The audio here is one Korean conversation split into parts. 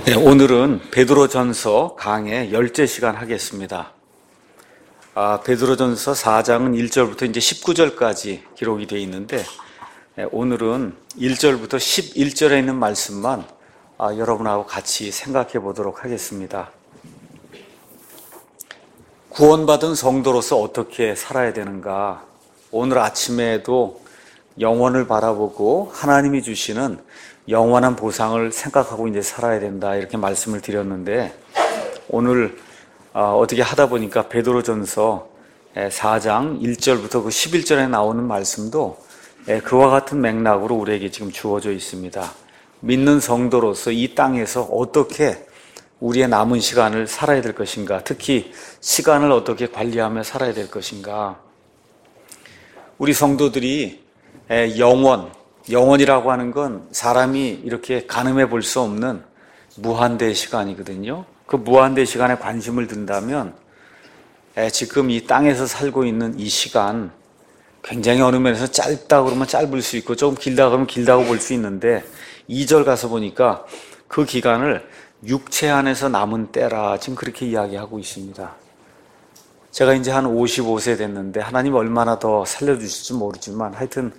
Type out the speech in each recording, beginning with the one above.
네, 오늘은 베드로전서 강의 10째 시간 하겠습니다. 베드로전서 4장은 1절부터 이제 19절까지 기록이 되어 있는데, 오늘은 1절부터 11절에 있는 말씀만 여러분하고 같이 생각해 보도록 하겠습니다. 구원받은 성도로서 어떻게 살아야 되는가? 오늘 아침에도 영원을 바라보고 하나님이 주시는 영원한 보상을 생각하고 이제 살아야 된다, 이렇게 말씀을 드렸는데, 오늘 어떻게 하다 보니까 베드로전서 4장 1절부터 그 11절에 나오는 말씀도 그와 같은 맥락으로 우리에게 지금 주어져 있습니다. 믿는 성도로서 이 땅에서 어떻게 우리의 남은 시간을 살아야 될 것인가, 특히 시간을 어떻게 관리하며 살아야 될 것인가. 우리 성도들이 영원이라고 하는 건 사람이 이렇게 가늠해 볼 수 없는 무한대의 시간이거든요. 그 무한대의 시간에 관심을 둔다면 지금 이 땅에서 살고 있는 이 시간, 굉장히 어느 면에서 짧다 그러면 짧을 수 있고 조금 길다 그러면 길다고 볼 수 있는데, 2절 가서 보니까 그 기간을 육체 안에서 남은 때라, 지금 그렇게 이야기하고 있습니다. 제가 이제 한 55세 됐는데 하나님 얼마나 더 살려주실지 모르지만, 하여튼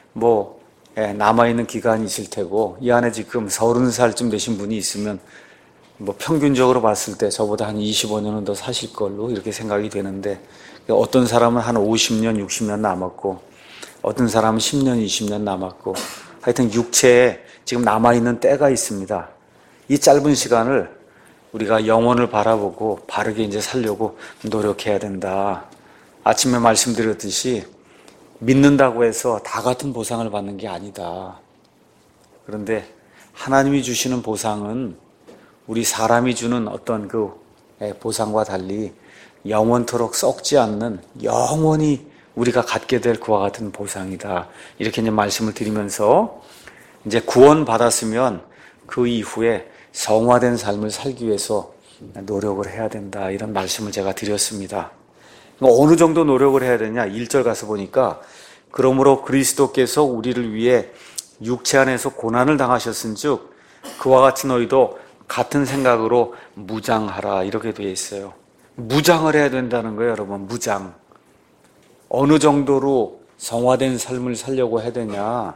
남아있는 기간이 있을 테고, 이 안에 지금 30살쯤 되신 분이 있으면 평균적으로 봤을 때 저보다 한 25년은 더 사실 걸로 이렇게 생각이 되는데, 어떤 사람은 한 50년, 60년 남았고, 어떤 사람은 10년, 20년 남았고, 하여튼 육체에 지금 남아있는 때가 있습니다. 이 짧은 시간을 우리가 영혼을 바라보고 바르게 이제 살려고 노력해야 된다. 아침에 말씀드렸듯이 믿는다고 해서 다 같은 보상을 받는 게 아니다. 그런데 하나님이 주시는 보상은 우리 사람이 주는 어떤 그 보상과 달리 영원토록 썩지 않는, 영원히 우리가 갖게 될 그와 같은 보상이다. 이렇게 이제 말씀을 드리면서, 이제 구원받았으면 그 이후에 성화된 삶을 살기 위해서 노력을 해야 된다, 이런 말씀을 제가 드렸습니다. 어느 정도 노력을 해야 되냐? 1절 가서 보니까, 그러므로 그리스도께서 우리를 위해 육체 안에서 고난을 당하셨은즉 그와 같이 너희도 같은 생각으로 무장하라, 이렇게 되어 있어요. 무장을 해야 된다는 거예요, 여러분. 무장. 어느 정도로 성화된 삶을 살려고 해야 되냐?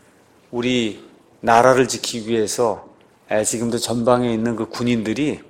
우리 나라를 지키기 위해서 지금도 전방에 있는 그 군인들이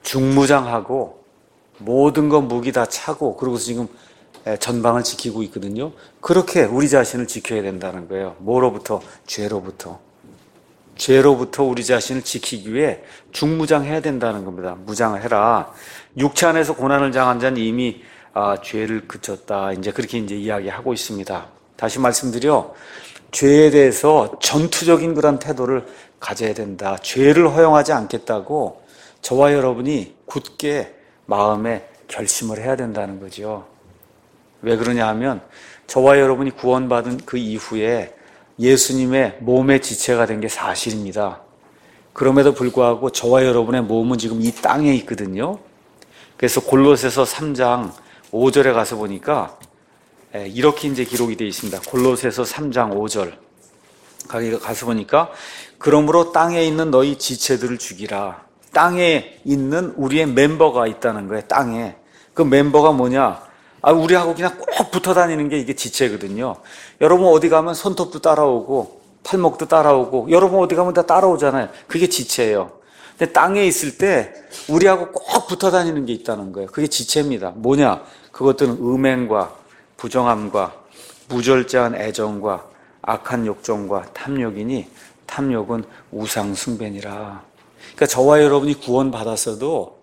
중무장하고 모든 거 무기 다 차고, 그러고서 지금 전방을 지키고 있거든요. 그렇게 우리 자신을 지켜야 된다는 거예요. 뭐로부터? 죄로부터. 죄로부터 우리 자신을 지키기 위해 중무장해야 된다는 겁니다. 무장을 해라. 육체 안에서 고난을 당한 자는 이미 죄를 그쳤다, 이제 그렇게 이제 이야기하고 있습니다. 다시 말씀드려, 죄에 대해서 전투적인 그런 태도를 가져야 된다. 죄를 허용하지 않겠다고 저와 여러분이 굳게 마음에 결심을 해야 된다는 거죠. 왜 그러냐 하면, 저와 여러분이 구원받은 그 이후에 예수님의 몸의 지체가 된 게 사실입니다. 그럼에도 불구하고 저와 여러분의 몸은 지금 이 땅에 있거든요. 그래서 골로새서 3장 5절에 가서 보니까 이렇게 이제 기록이 되어 있습니다. 골로새서 3장 5절 거기 가서 보니까, 그러므로 땅에 있는 너희 지체들을 죽이라. 땅에 있는 우리의 멤버가 있다는 거예요. 땅에. 그 멤버가 뭐냐? 우리하고 그냥 꼭 붙어 다니는 게 이게 지체거든요. 여러분 어디 가면 손톱도 따라오고 팔목도 따라오고, 여러분 어디 가면 다 따라오잖아요. 그게 지체예요. 근데 땅에 있을 때 우리하고 꼭 붙어 다니는 게 있다는 거예요. 그게 지체입니다. 뭐냐? 그것들은 음행과 부정함과 무절제한 애정과 악한 욕정과 탐욕이니, 탐욕은 우상 숭배니라. 그러니까 저와 여러분이 구원받았어도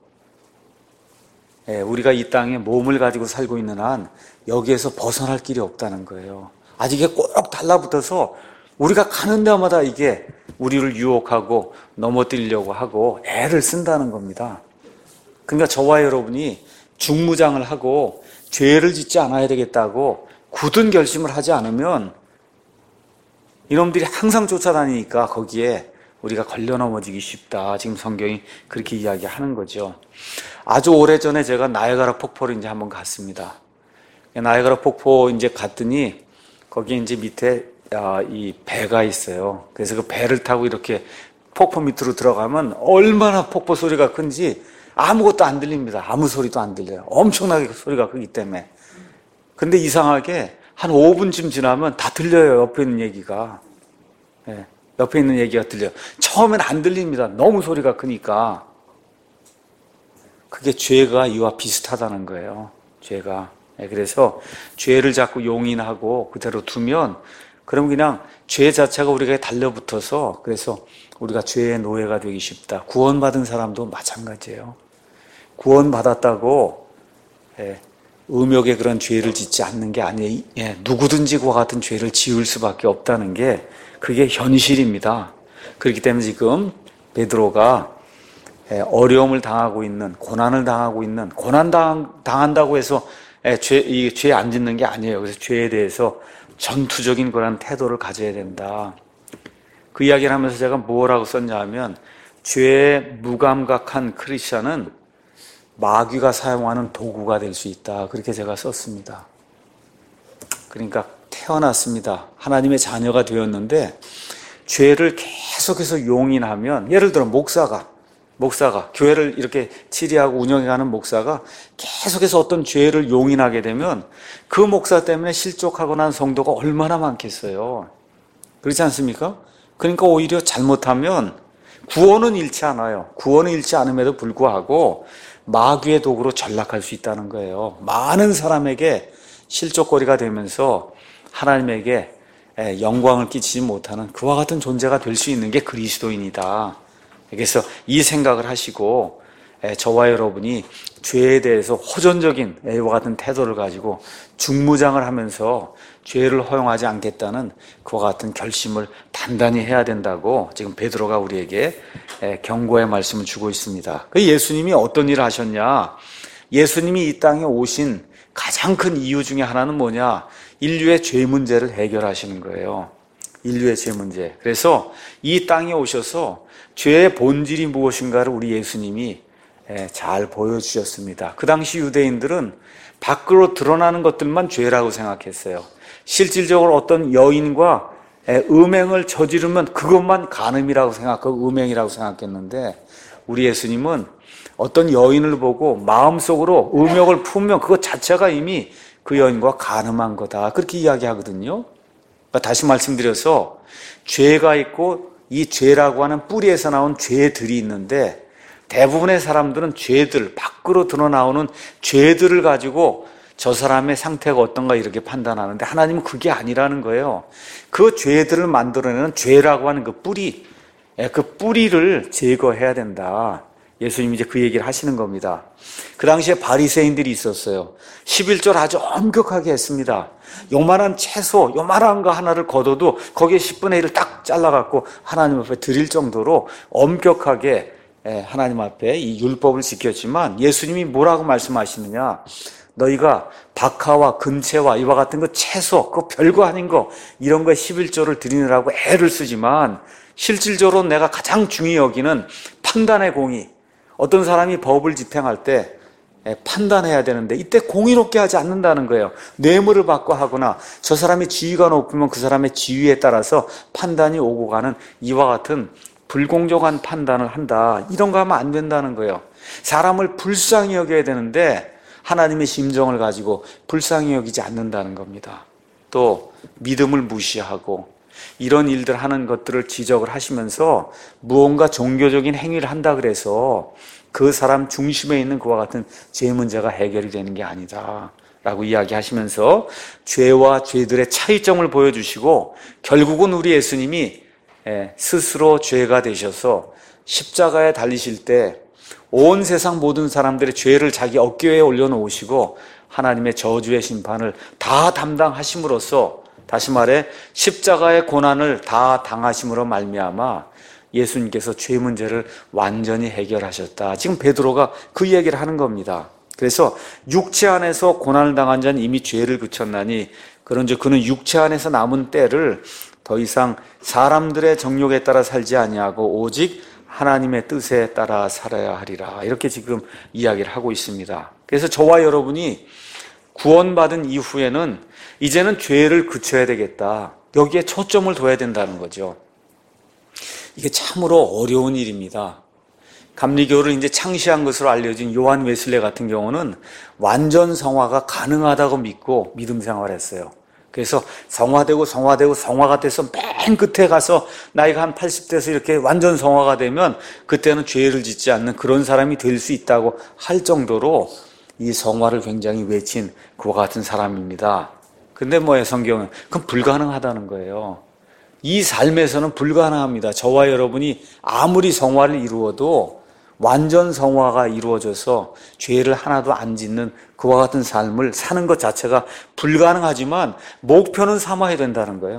우리가 이 땅에 몸을 가지고 살고 있는 한 여기에서 벗어날 길이 없다는 거예요. 아직 이게 꼭 달라붙어서 우리가 가는 데마다 이게 우리를 유혹하고 넘어뜨리려고 하고 애를 쓴다는 겁니다. 그러니까 저와 여러분이 중무장을 하고 죄를 짓지 않아야 되겠다고 굳은 결심을 하지 않으면, 이놈들이 항상 쫓아다니니까 거기에 우리가 걸려 넘어지기 쉽다. 지금 성경이 그렇게 이야기하는 거죠. 아주 오래전에 제가 나이아가라 폭포를 이제 한번 갔습니다. 나이아가라 폭포 이제 갔더니 거기 이제 밑에 이 배가 있어요. 그래서 그 배를 타고 이렇게 폭포 밑으로 들어가면 얼마나 폭포 소리가 큰지 아무것도 안 들립니다. 아무 소리도 안 들려요. 엄청나게 소리가 크기 때문에. 근데 이상하게 한 5분쯤 지나면 다 들려요. 옆에 있는 얘기가. 예, 옆에 있는 얘기가 들려요. 처음엔 안 들립니다. 너무 소리가 크니까. 그게 죄가 이와 비슷하다는 거예요. 죄가. 예, 그래서 죄를 자꾸 용인하고 그대로 두면 그럼 그냥 죄 자체가 우리에게 달려붙어서 그래서 우리가 죄의 노예가 되기 쉽다. 구원받은 사람도 마찬가지예요. 구원받았다고 음욕의 그런 죄를 짓지 않는 게 아니에요. 누구든지 그와 같은 죄를 지을 수밖에 없다는 게 그게 현실입니다. 그렇기 때문에 지금 베드로가 어려움을 당하고 있는, 고난을 당하고 있는, 고난 당한다고 해서 죄 안 짓는 게 아니에요. 그래서 죄에 대해서 전투적인 그런 태도를 가져야 된다. 그 이야기를 하면서 제가 뭐라고 썼냐 하면 죄에 무감각한 크리스천은 마귀가 사용하는 도구가 될 수 있다. 그렇게 제가 썼습니다. 그러니까 태어났습니다. 하나님의 자녀가 되었는데 죄를 계속해서 용인하면 예를 들어 목사가 교회를 이렇게 치리하고 운영해가는 목사가 계속해서 어떤 죄를 용인하게 되면 그 목사 때문에 실족하고 난 성도가 얼마나 많겠어요. 그렇지 않습니까? 그러니까 오히려 잘못하면 구원은 잃지 않아요. 구원은 잃지 않음에도 불구하고 마귀의 도구로 전락할 수 있다는 거예요. 많은 사람에게 실족거리가 되면서 하나님에게 영광을 끼치지 못하는 그와 같은 존재가 될 수 있는 게 그리스도인이다. 그래서 이 생각을 하시고 저와 여러분이 죄에 대해서 호전적인 A와 같은 태도를 가지고 중무장을 하면서 죄를 허용하지 않겠다는 그와 같은 결심을 단단히 해야 된다고 지금 베드로가 우리에게 경고의 말씀을 주고 있습니다. 예수님이 어떤 일을 하셨냐? 예수님이 이 땅에 오신 가장 큰 이유 중에 하나는 뭐냐? 인류의 죄 문제를 해결하시는 거예요. 인류의 죄 문제. 그래서 이 땅에 오셔서 죄의 본질이 무엇인가를 우리 예수님이 잘 보여주셨습니다. 그 당시 유대인들은 밖으로 드러나는 것들만 죄라고 생각했어요. 실질적으로 어떤 여인과 음행을 저지르면 그것만 간음이라고 생각하고 음행이라고 생각했는데 우리 예수님은 어떤 여인을 보고 마음속으로 음욕을 품으면 그것 자체가 이미 그 여인과 간음한 거다. 그렇게 이야기하거든요. 그러니까 다시 말씀드려서 죄가 있고 이 죄라고 하는 뿌리에서 나온 죄들이 있는데 대부분의 사람들은 죄들, 밖으로 드러나오는 죄들을 가지고 저 사람의 상태가 어떤가 이렇게 판단하는데 하나님은 그게 아니라는 거예요. 그 죄들을 만들어내는 죄라고 하는 그 뿌리, 그 뿌리를 제거해야 된다. 예수님이 이제 그 얘기를 하시는 겁니다. 그 당시에 바리새인들이 있었어요. 11절 아주 엄격하게 했습니다. 요만한 채소, 요만한 거 하나를 걷어도 거기에 10분의 1을 딱 잘라갖고 하나님 앞에 드릴 정도로 엄격하게 하나님 앞에 이 율법을 지켰지만 예수님이 뭐라고 말씀하시느냐? 너희가 박하와 근채와 이와 같은 거 채소, 그 별거 아닌 거 이런 거에 11조를 드리느라고 애를 쓰지만 실질적으로 내가 가장 중요히 여기는 판단의 공의. 어떤 사람이 법을 집행할 때 판단해야 되는데 이때 공의롭게 하지 않는다는 거예요. 뇌물을 받고 하거나 저 사람의 지위가 높으면 그 사람의 지위에 따라서 판단이 오고 가는 이와 같은 불공정한 판단을 한다. 이런 거 하면 안 된다는 거예요. 사람을 불쌍히 여겨야 되는데 하나님의 심정을 가지고 불쌍히 여기지 않는다는 겁니다. 또 믿음을 무시하고 이런 일들 하는 것들을 지적을 하시면서 무언가 종교적인 행위를 한다 그래서 그 사람 중심에 있는 그와 같은 죄 문제가 해결이 되는 게 아니다 라고 이야기하시면서 죄와 죄들의 차이점을 보여주시고 결국은 우리 예수님이 스스로 죄가 되셔서 십자가에 달리실 때 온 세상 모든 사람들의 죄를 자기 어깨에 올려놓으시고 하나님의 저주의 심판을 다 담당하심으로써 다시 말해 십자가의 고난을 다 당하심으로 말미암아 예수님께서 죄 문제를 완전히 해결하셨다. 지금 베드로가 그 얘기를 하는 겁니다. 그래서 육체 안에서 고난을 당한 자는 이미 죄를 그쳤나니 그런즉 그는 육체 안에서 남은 때를 더 이상 사람들의 정욕에 따라 살지 아니하고 오직 하나님의 뜻에 따라 살아야 하리라. 이렇게 지금 이야기를 하고 있습니다. 그래서 저와 여러분이 구원받은 이후에는 이제는 죄를 그쳐야 되겠다. 여기에 초점을 둬야 된다는 거죠. 이게 참으로 어려운 일입니다. 감리교를 이제 창시한 것으로 알려진 요한 웨슬레 같은 경우는 완전 성화가 가능하다고 믿고 믿음 생활했어요. 그래서 성화되고 성화가 돼서 맨 끝에 가서 나이가 한 80대에서 이렇게 완전 성화가 되면 그때는 죄를 짓지 않는 그런 사람이 될 수 있다고 할 정도로 이 성화를 굉장히 외친 그와 같은 사람입니다. 근데 뭐예요, 성경은? 그건 불가능하다는 거예요. 이 삶에서는 불가능합니다. 저와 여러분이 아무리 성화를 이루어도 완전 성화가 이루어져서 죄를 하나도 안 짓는 그와 같은 삶을 사는 것 자체가 불가능하지만 목표는 삼아야 된다는 거예요.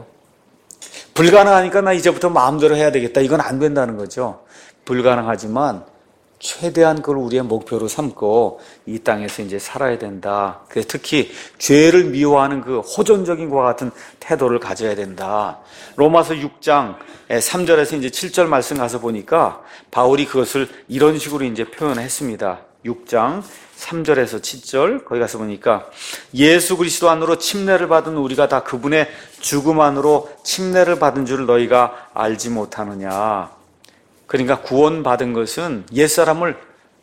불가능하니까 나 이제부터 마음대로 해야 되겠다. 이건 안 된다는 거죠. 불가능하지만 최대한 그걸 우리의 목표로 삼고 이 땅에서 이제 살아야 된다. 그래서 특히 죄를 미워하는 그 호전적인 것과 같은 태도를 가져야 된다. 로마서 6장 3절에서 이제 7절 말씀 가서 보니까 바울이 그것을 이런 식으로 이제 표현했습니다. 6장 3절에서 7절 거기 가서 보니까 예수 그리스도 안으로 침례를 받은 우리가 다 그분의 죽음 안으로 침례를 받은 줄 너희가 알지 못하느냐. 그러니까 구원받은 것은 옛사람을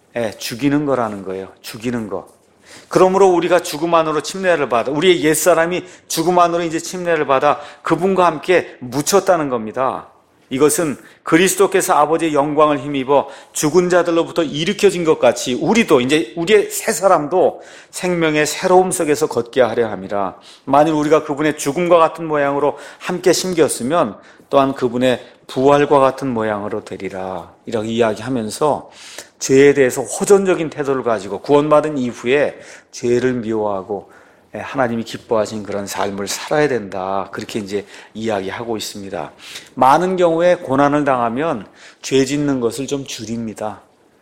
죽이는 거라는 거예요. 죽이는 거. 그러므로 우리가 죽음 안으로 침례를 받아, 우리의 옛사람이 죽음 안으로 이제 침례를 받아 그분과 함께 묻혔다는 겁니다. 이것은 그리스도께서 아버지의 영광을 힘입어 죽은 자들로부터 일으켜진 것 같이 우리도 이제 우리의 새 사람도 생명의 새로움 속에서 걷게 하려 함이라. 만일 우리가 그분의 죽음과 같은 모양으로 함께 심겼으면 또한 그분의 부활과 같은 모양으로 되리라. 이렇게 이야기하면서 죄에 대해서 호전적인 태도를 가지고 구원받은 이후에 죄를 미워하고 하나님이 기뻐하신 그런 삶을 살아야 된다. 그렇게 이제 이야기하고 있습니다. 많은 경우에 고난을 당하면 죄 짓는 것을 좀 줄입니다.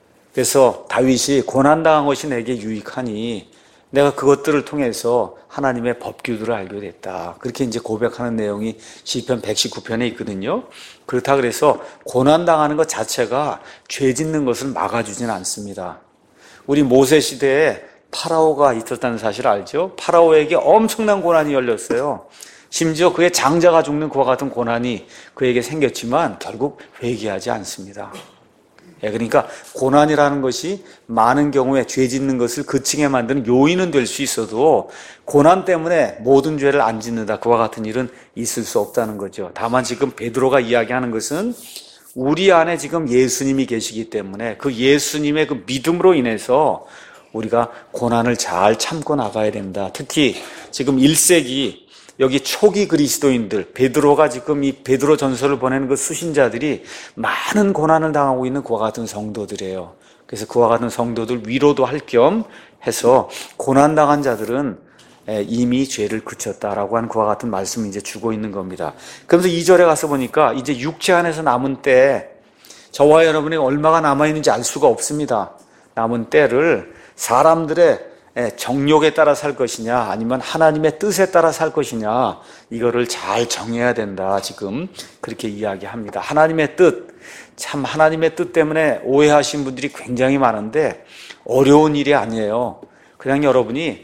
그래서 다윗이 고난당한 것이 내게 유익하니 내가 그것들을 통해서 하나님의 법규들을 알게 됐다. 그렇게 이제 고백하는 내용이 시편 119편에 있거든요. 그렇다 그래서 고난당하는 것 자체가 죄 짓는 것을 막아주지는 않습니다. 우리 모세 시대에 파라오가 있었다는 사실 알죠? 파라오에게 엄청난 고난이 열렸어요. 심지어 그의 장자가 죽는 그와 같은 고난이 그에게 생겼지만 결국 회개하지 않습니다. 그러니까 고난이라는 것이 많은 경우에 죄 짓는 것을 그치게 만드는 요인은 될 수 있어도 고난 때문에 모든 죄를 안 짓는다. 그와 같은 일은 있을 수 없다는 거죠. 다만 지금 베드로가 이야기하는 것은 우리 안에 지금 예수님이 계시기 때문에 그 예수님의 그 믿음으로 인해서 우리가 고난을 잘 참고 나가야 된다. 특히 지금 1세기 여기 초기 그리스도인들, 베드로가 지금 이 베드로 전서를 보내는 그 수신자들이 많은 고난을 당하고 있는 그와 같은 성도들이에요. 그래서 그와 같은 성도들 위로도 할 겸 해서 고난당한 자들은 이미 죄를 그쳤다라고 하는 그와 같은 말씀을 이제 주고 있는 겁니다. 그러면서 2절에 가서 보니까 이제 육체 안에서 남은 때, 저와 여러분이 얼마가 남아있는지 알 수가 없습니다. 남은 때를 사람들의 정욕에 따라 살 것이냐 아니면 하나님의 뜻에 따라 살 것이냐 이거를 잘 정해야 된다. 지금 그렇게 이야기합니다. 하나님의 뜻, 참 하나님의 뜻 때문에 오해하신 분들이 굉장히 많은데 어려운 일이 아니에요. 그냥 여러분이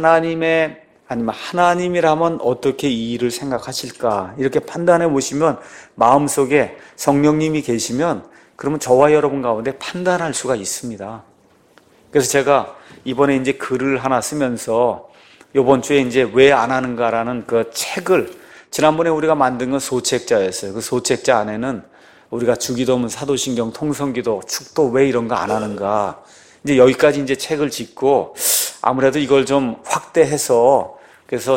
하나님이라면 어떻게 이 일을 생각하실까 이렇게 판단해 보시면 마음속에 성령님이 계시면 그러면 저와 여러분 가운데 판단할 수가 있습니다. 그래서 제가 이번에 이제 글을 하나 쓰면서 이번 주에 이제 왜 안 하는가라는 그 책을, 지난번에 우리가 만든 건 소책자였어요. 그 소책자 안에는 우리가 주기도문, 사도신경, 통성기도, 축도 왜 이런 거 안 하는가. 이제 여기까지 이제 책을 짓고 아무래도 이걸 좀 확대해서 그래서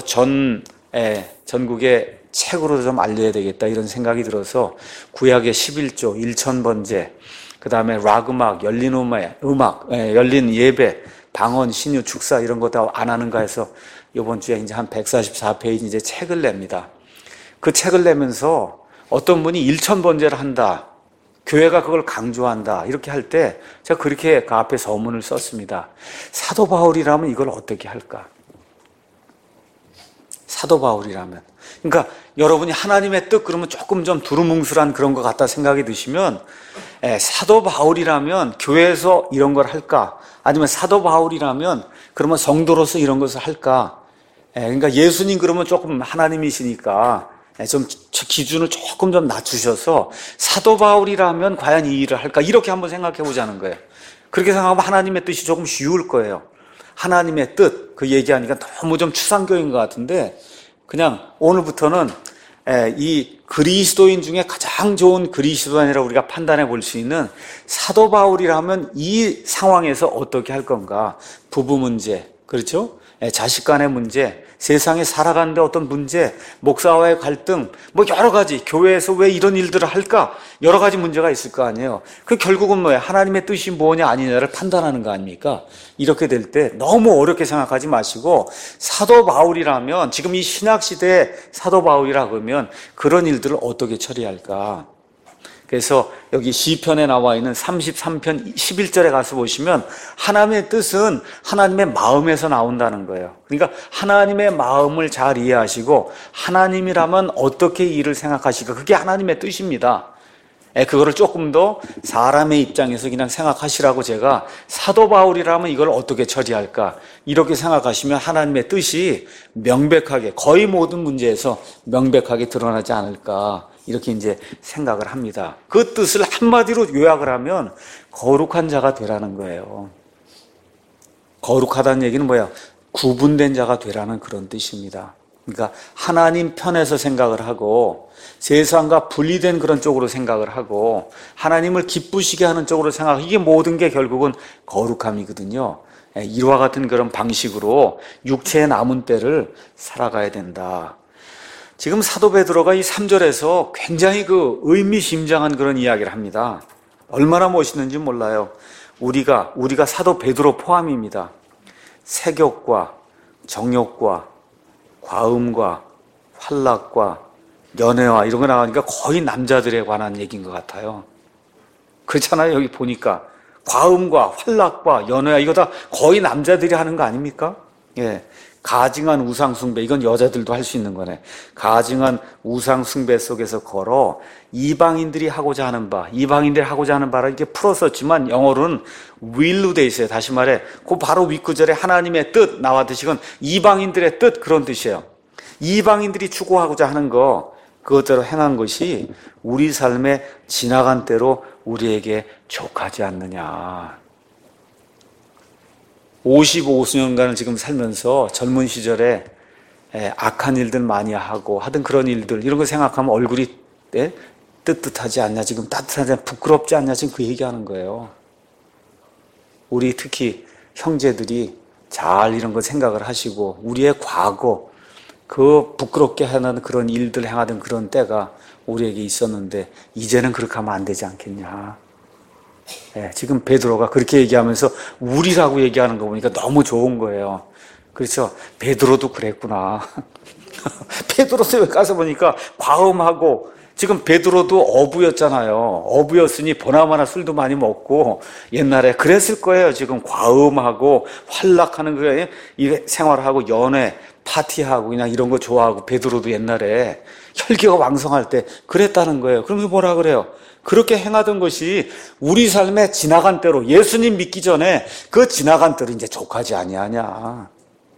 전국에 책으로 좀 알려야 되겠다 이런 생각이 들어서 구약의 11조, 1000번째, 그 다음에 락 음악, 열린 음악, 열린 예배, 방언, 신유, 축사 이런 거 다 안 하는가 해서 이번 주에 이제 한 144페이지 이제 책을 냅니다. 그 책을 내면서 어떤 분이 1000번제를 한다. 교회가 그걸 강조한다. 이렇게 할 때 제가 그렇게 그 앞에 서문을 썼습니다. 사도 바울이라면 이걸 어떻게 할까? 사도 바울이라면. 그러니까 여러분이 하나님의 뜻 그러면 조금 좀 두루뭉술한 그런 것 같다 생각이 드시면 사도 바울이라면 교회에서 이런 걸 할까? 아니면 사도 바울이라면 그러면 성도로서 이런 것을 할까? 그러니까 예수님 그러면 조금 하나님이시니까 좀 기준을 조금 좀 낮추셔서 사도 바울이라면 과연 이 일을 할까? 이렇게 한번 생각해 보자는 거예요. 그렇게 생각하면 하나님의 뜻이 조금 쉬울 거예요. 하나님의 뜻, 그 얘기하니까 너무 좀 추상적인 것 같은데 그냥 오늘부터는 이 그리스도인 중에 가장 좋은 그리스도인이라고 우리가 판단해 볼 수 있는 사도 바울이라면 이 상황에서 어떻게 할 건가? 부부 문제, 그렇죠? 자식 간의 문제, 세상에 살아가는데 어떤 문제, 목사와의 갈등, 뭐 여러 가지, 교회에서 왜 이런 일들을 할까? 여러 가지 문제가 있을 거 아니에요. 그 결국은 뭐예요? 하나님의 뜻이 뭐냐 아니냐를 판단하는 거 아닙니까? 이렇게 될 때 너무 어렵게 생각하지 마시고 사도 바울이라면 지금 이 신약시대의 사도 바울이라 그러면 그런 일들을 어떻게 처리할까? 그래서 여기 시편에 나와 있는 33편 11절에 가서 보시면 하나님의 뜻은 하나님의 마음에서 나온다는 거예요. 그러니까 하나님의 마음을 잘 이해하시고 하나님이라면 어떻게 일을 생각하실까? 그게 하나님의 뜻입니다. 그거를 조금 더 사람의 입장에서 그냥 생각하시라고 제가 사도 바울이라면 이걸 어떻게 처리할까? 이렇게 생각하시면 하나님의 뜻이 명백하게 거의 모든 문제에서 명백하게 드러나지 않을까? 이렇게 이제 생각을 합니다. 그 뜻을 한마디로 요약을 하면 거룩한 자가 되라는 거예요. 거룩하다는 얘기는 뭐야? 구분된 자가 되라는 그런 뜻입니다. 그러니까 하나님 편에서 생각을 하고 세상과 분리된 그런 쪽으로 생각을 하고 하나님을 기쁘시게 하는 쪽으로 생각하고 이게 모든 게 결국은 거룩함이거든요. 이와 같은 그런 방식으로 육체의 남은 때를 살아가야 된다. 지금 사도 베드로가 이 3절에서 굉장히 그 의미심장한 그런 이야기를 합니다. 얼마나 멋있는지 몰라요. 우리가 사도 베드로 포함입니다. 색욕과 정욕과 과음과 환락과 연애와 이런 거 나가니까 거의 남자들에 관한 얘기인 것 같아요. 그렇잖아요. 여기 보니까 과음과 환락과 연애와 이거 다 거의 남자들이 하는 거 아닙니까? 예. 가증한 우상숭배, 이건 여자들도 할 수 있는 거네. 가증한 우상숭배 속에서 걸어 이방인들이 하고자 하는 바를 이렇게 풀었었지만 영어로는 will로 돼 있어요. 다시 말해, 그 바로 윗구절에 하나님의 뜻 나왔듯이 이건 이방인들의 뜻 그런 뜻이에요. 이방인들이 추구하고자 하는 거 그것대로 행한 것이 우리 삶에 지나간 때로 우리에게 족하지 않느냐. 55년간을 지금 살면서 젊은 시절에 악한 일들 많이 하고 하던 그런 일들 이런 거 생각하면 얼굴이 뜨뜻하지 않냐, 지금 따뜻하지 않냐, 부끄럽지 않냐, 지금 그 얘기하는 거예요. 우리 특히 형제들이 잘 이런 거 생각을 하시고 우리의 과거 그 부끄럽게 하는 그런 일들 행하던 그런 때가 우리에게 있었는데 이제는 그렇게 하면 안 되지 않겠냐. 지금 베드로가 그렇게 얘기하면서 우리라고 얘기하는 거 보니까 너무 좋은 거예요. 그렇죠? 베드로도 그랬구나. 베드로도 왜 가서 보니까 과음하고 지금 베드로도 어부였잖아요. 어부였으니 보나마나 술도 많이 먹고 옛날에 그랬을 거예요. 지금 과음하고 활락하는 거에 이 생활하고 연애 파티하고 그냥 이런 거 좋아하고 베드로도 옛날에 혈기가 왕성할 때 그랬다는 거예요. 그럼 뭐라 그래요? 그렇게 행하던 것이 우리 삶에 지나간 때로 예수님 믿기 전에 그 지나간 때로 이제 족하지 아니하냐.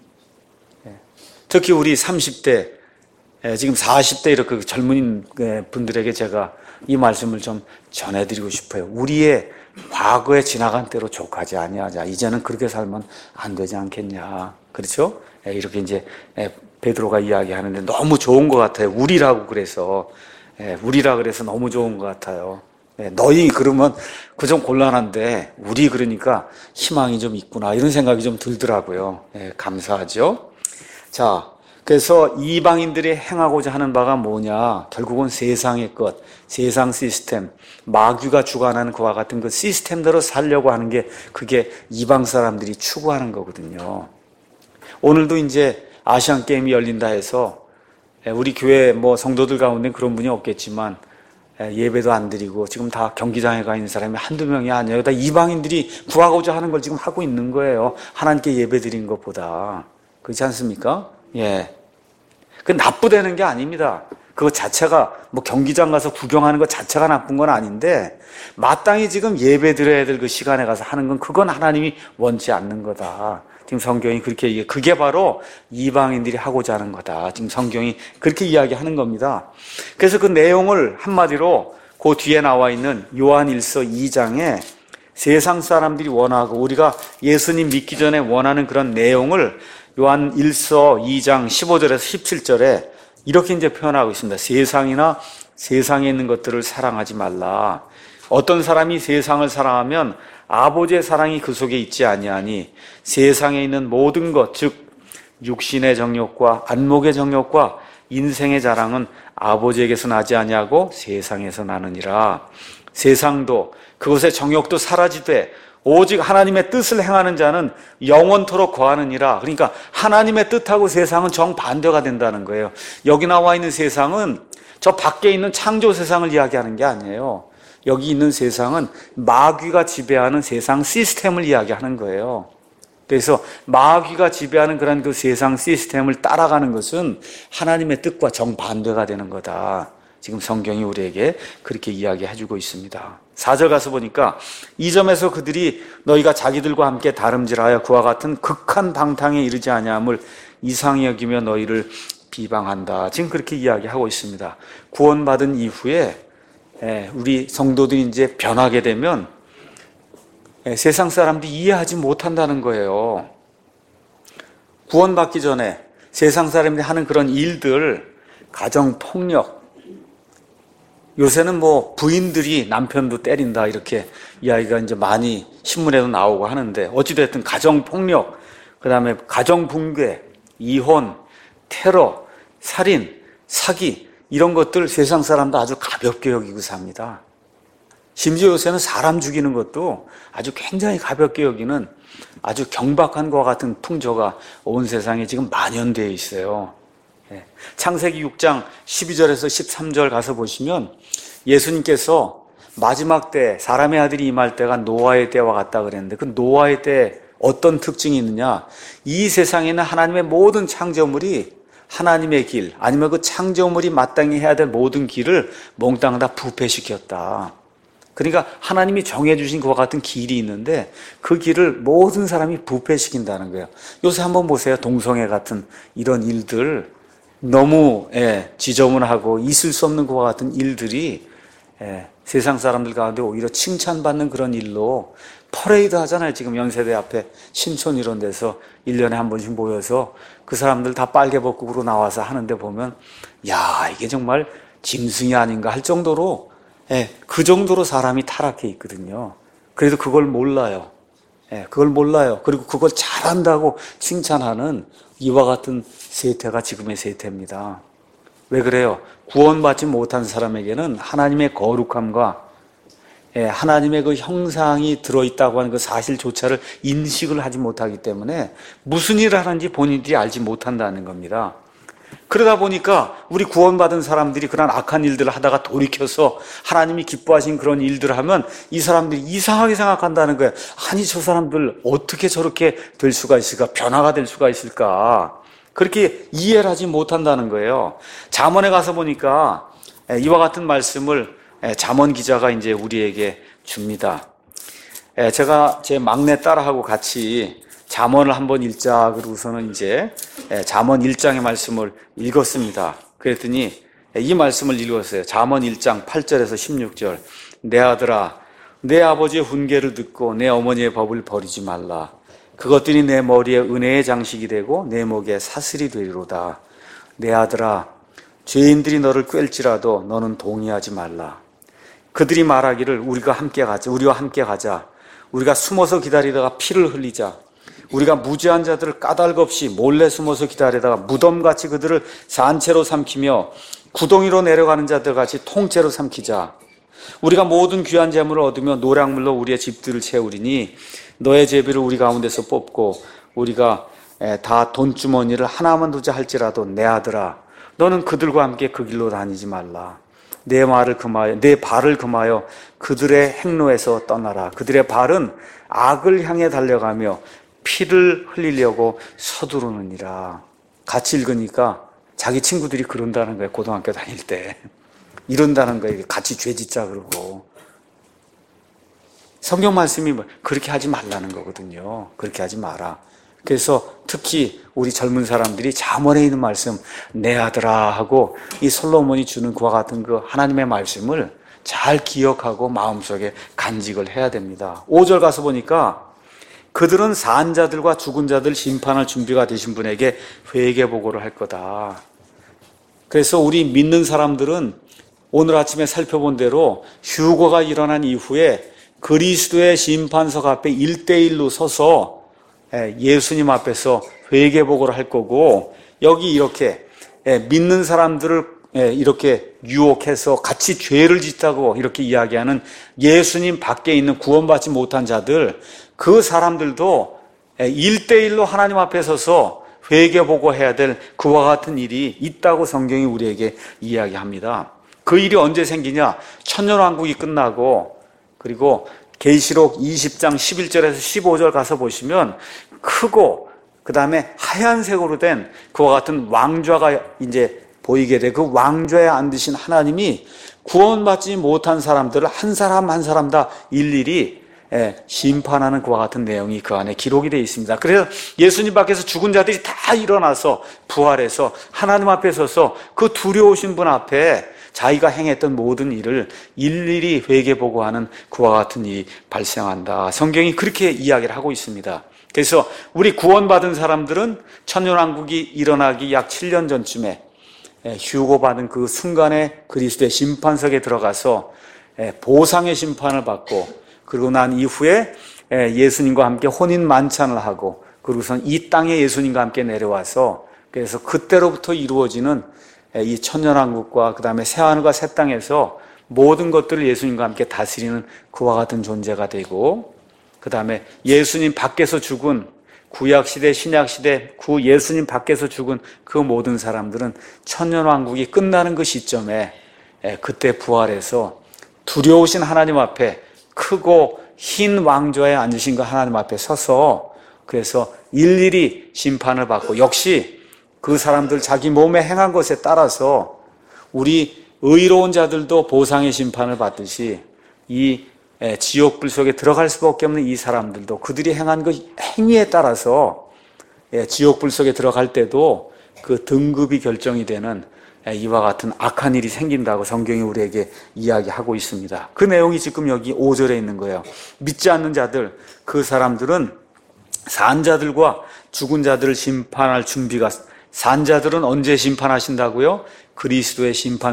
특히 우리 30대, 지금 40대 이렇게 젊은 분들에게 제가 이 말씀을 좀 전해드리고 싶어요. 우리의 과거에 지나간 때로 족하지 아니하자. 이제는 그렇게 살면 안 되지 않겠냐. 그렇죠? 이렇게 이제 베드로가 이야기하는데 너무 좋은 것 같아요. 우리라 그래서 너무 좋은 것 같아요. 너희 그러면 그 좀 곤란한데 우리 그러니까 희망이 좀 있구나 이런 생각이 좀 들더라고요. 감사하죠. 자, 그래서 이방인들이 행하고자 하는 바가 뭐냐? 결국은 세상의 것, 세상 시스템, 마귀가 주관하는 그와 같은 그 시스템대로 살려고 하는 게 그게 이방 사람들이 추구하는 거거든요. 오늘도 이제 아시안 게임이 열린다 해서 우리 교회 뭐 성도들 가운데 그런 분이 없겠지만 예배도 안 드리고 지금 다 경기장에 가 있는 사람이 한두 명이 아니에요. 다 이방인들이 구하고자 하는 걸 지금 하고 있는 거예요. 하나님께 예배 드린 것보다. 그렇지 않습니까? 예. 그 나쁘다는 게 아닙니다. 그거 자체가 뭐 경기장 가서 구경하는 것 자체가 나쁜 건 아닌데 마땅히 지금 예배 드려야 될 그 시간에 가서 하는 건 그건 하나님이 원치 않는 거다. 지금 성경이 그렇게 그게 바로 이방인들이 하고자 하는 거다. 지금 성경이 그렇게 이야기하는 겁니다. 그래서 그 내용을 한마디로 그 뒤에 나와 있는 요한일서 2장에 세상 사람들이 원하고 우리가 예수님 믿기 전에 원하는 그런 내용을 요한일서 2장 15절에서 17절에 이렇게 이제 표현하고 있습니다. 세상이나 세상에 있는 것들을 사랑하지 말라. 어떤 사람이 세상을 사랑하면 아버지의 사랑이 그 속에 있지 아니하니 세상에 있는 모든 것, 즉 육신의 정욕과 안목의 정욕과 인생의 자랑은 아버지에게서 나지 아니하고 세상에서 나느니라. 세상도 그것의 정욕도 사라지되 오직 하나님의 뜻을 행하는 자는 영원토록 거하느니라. 그러니까 하나님의 뜻하고 세상은 정반대가 된다는 거예요. 여기 나와 있는 세상은 저 밖에 있는 창조 세상을 이야기하는 게 아니에요. 여기 있는 세상은 마귀가 지배하는 세상 시스템을 이야기하는 거예요. 그래서 마귀가 지배하는 그런 그 세상 시스템을 따라가는 것은 하나님의 뜻과 정반대가 되는 거다. 지금 성경이 우리에게 그렇게 이야기해주고 있습니다. 4절 가서 보니까 이 점에서 그들이 너희가 자기들과 함께 다름질하여 그와 같은 극한 방탕에 이르지 아니함을 이상히 여기며 너희를 비방한다. 지금 그렇게 이야기하고 있습니다. 구원받은 이후에 우리 성도들이 이제 변하게 되면 세상 사람들이 이해하지 못한다는 거예요. 구원받기 전에 세상 사람들이 하는 그런 일들, 가정폭력, 요새는 뭐 부인들이 남편도 때린다 이렇게 이야기가 이제 많이 신문에도 나오고 하는데 어찌됐든 가정폭력, 그 다음에 가정붕괴, 이혼, 테러, 살인, 사기 이런 것들 세상 사람도 아주 가볍게 여기고 삽니다. 심지어 요새는 사람 죽이는 것도 아주 굉장히 가볍게 여기는 아주 경박한 것과 같은 풍조가 온 세상에 지금 만연되어 있어요. 창세기 6장 12절에서 13절 가서 보시면 예수님께서 마지막 때 사람의 아들이 임할 때가 노아의 때와 같다 그랬는데 그 노아의 때 어떤 특징이 있느냐? 이 세상에는 하나님의 모든 창조물이 하나님의 길 아니면 그 창조물이 마땅히 해야 될 모든 길을 몽땅 다 부패시켰다. 그러니까 하나님이 정해주신 그와 같은 길이 있는데 그 길을 모든 사람이 부패시킨다는 거예요. 요새 한번 보세요. 동성애 같은 이런 일들 너무 지저분하고 있을 수 없는 그와 같은 일들이 세상 사람들 가운데 오히려 칭찬받는 그런 일로 퍼레이드 하잖아요. 지금 연세대 앞에 신촌 이런 데서 1년에 한 번씩 모여서 그 사람들 다 빨개벗고 나와서 하는데 보면 야 이게 정말 짐승이 아닌가 할 정도로 그 정도로 사람이 타락해 있거든요. 그래도 그걸 몰라요. 그걸 몰라요. 그리고 그걸 잘한다고 칭찬하는 이와 같은 세태가 지금의 세태입니다. 왜 그래요? 구원받지 못한 사람에게는 하나님의 거룩함과 하나님의 그 형상이 들어있다고 하는 그 사실조차를 인식을 하지 못하기 때문에 무슨 일을 하는지 본인들이 알지 못한다는 겁니다. 그러다 보니까 우리 구원받은 사람들이 그런 악한 일들을 하다가 돌이켜서 하나님이 기뻐하신 그런 일들을 하면 이 사람들이 이상하게 생각한다는 거예요. 아니 저 사람들 어떻게 저렇게 될 수가 있을까? 변화가 될 수가 있을까? 그렇게 이해를 하지 못한다는 거예요. 잠언에 가서 보니까 이와 같은 말씀을 잠언 기자가 이제 우리에게 줍니다. 제가 제 막내 딸하고 같이 잠언을 한번 읽자 그러고서는 이제 잠언 1장의 말씀을 읽었습니다. 그랬더니 이 말씀을 읽었어요. 잠언 1장 8절에서 16절. 내 아들아, 내 아버지의 훈계를 듣고 내 어머니의 법을 버리지 말라. 그것들이 내 머리에 은혜의 장식이 되고 내 목에 사슬이 되리로다. 내 아들아, 죄인들이 너를 꿰일지라도 너는 동의하지 말라. 그들이 말하기를 우리와 함께 가자. 우리가 숨어서 기다리다가 피를 흘리자. 우리가 무죄한 자들을 까닭없이 몰래 숨어서 기다리다가 무덤같이 그들을 산채로 삼키며 구덩이로 내려가는 자들같이 통째로 삼키자. 우리가 모든 귀한 재물을 얻으며 노량물로 우리의 집들을 채우리니 너의 제비를 우리 가운데서 뽑고 우리가 다 돈주머니를 하나만 두자 할지라도 내 아들아 너는 그들과 함께 그 길로 다니지 말라. 내 발을 금하여 그들의 행로에서 떠나라. 그들의 발은 악을 향해 달려가며 피를 흘리려고 서두르느니라. 같이 읽으니까 자기 친구들이 그런다는 거예요. 고등학교 다닐 때 이런다는 거예요. 같이 죄 짓자 그러고. 성경 말씀이 그렇게 하지 말라는 거거든요. 그렇게 하지 마라. 그래서 특히 우리 젊은 사람들이 잠언에 있는 말씀 내 아들아 하고 이 솔로몬이 주는 그와 같은 그 하나님의 말씀을 잘 기억하고 마음속에 간직을 해야 됩니다. 5절 가서 보니까 그들은 산 자들과 죽은 자들 심판할 준비가 되신 분에게 회개 보고를 할 거다. 그래서 우리 믿는 사람들은 오늘 아침에 살펴본 대로 휴거가 일어난 이후에 그리스도의 심판석 앞에 1대1로 서서 예수님 앞에서 회개 보고를 할 거고, 여기 이렇게 믿는 사람들을 이렇게 유혹해서 같이 죄를 짓다고 이렇게 이야기하는 예수님 밖에 있는 구원받지 못한 자들, 그 사람들도 1대1로 하나님 앞에 서서 회개 보고해야 될 그와 같은 일이 있다고 성경이 우리에게 이야기합니다. 그 일이 언제 생기냐? 천년왕국이 끝나고, 그리고 계시록 20장 11절에서 15절 가서 보시면 크고 그 다음에 하얀색으로 된 그와 같은 왕좌가 이제 보이게 돼. 그 왕좌에 앉으신 하나님이 구원받지 못한 사람들을 한 사람 한 사람 다 일일이 심판하는 그와 같은 내용이 그 안에 기록이 되어 있습니다. 그래서 예수님 밖에서 죽은 자들이 다 일어나서 부활해서 하나님 앞에 서서 그 두려우신 분 앞에 자기가 행했던 모든 일을 일일이 회개보고하는 그와 같은 일이 발생한다. 성경이 그렇게 이야기를 하고 있습니다. 그래서 우리 구원받은 사람들은 천년왕국이 일어나기 약 7년 전쯤에 휴거받은 그 순간에 그리스도의 심판석에 들어가서 보상의 심판을 받고, 그리고 난 이후에 예수님과 함께 혼인 만찬을 하고, 그리고선 이 땅에 예수님과 함께 내려와서, 그래서 그때로부터 이루어지는 이 천년왕국과 그 다음에 새하늘과 새 땅에서 모든 것들을 예수님과 함께 다스리는 그와 같은 존재가 되고, 그 다음에 예수님 밖에서 죽은 구약시대 신약시대 그 예수님 밖에서 죽은 그 모든 사람들은 천년왕국이 끝나는 그 시점에 그때 부활해서 두려우신 하나님 앞에 크고 흰 왕좌에 앉으신 그 하나님 앞에 서서, 그래서 일일이 심판을 받고, 역시 그 사람들 자기 몸에 행한 것에 따라서 우리 의로운 자들도 보상의 심판을 받듯이 이 지옥불 속에 들어갈 수밖에 없는 이 사람들도 그들이 행한 그 행위에 따라서 지옥불 속에 들어갈 때도 그 등급이 결정이 되는 이와 같은 악한 일이 생긴다고 성경이 우리에게 이야기하고 있습니다. 그 내용이 지금 여기 5절에 있는 거예요. 믿지 않는 자들, 그 사람들은 산 자들과 죽은 자들을 심판할 준비가, 산 자들은 언제 심판하신다고요? 그리스도의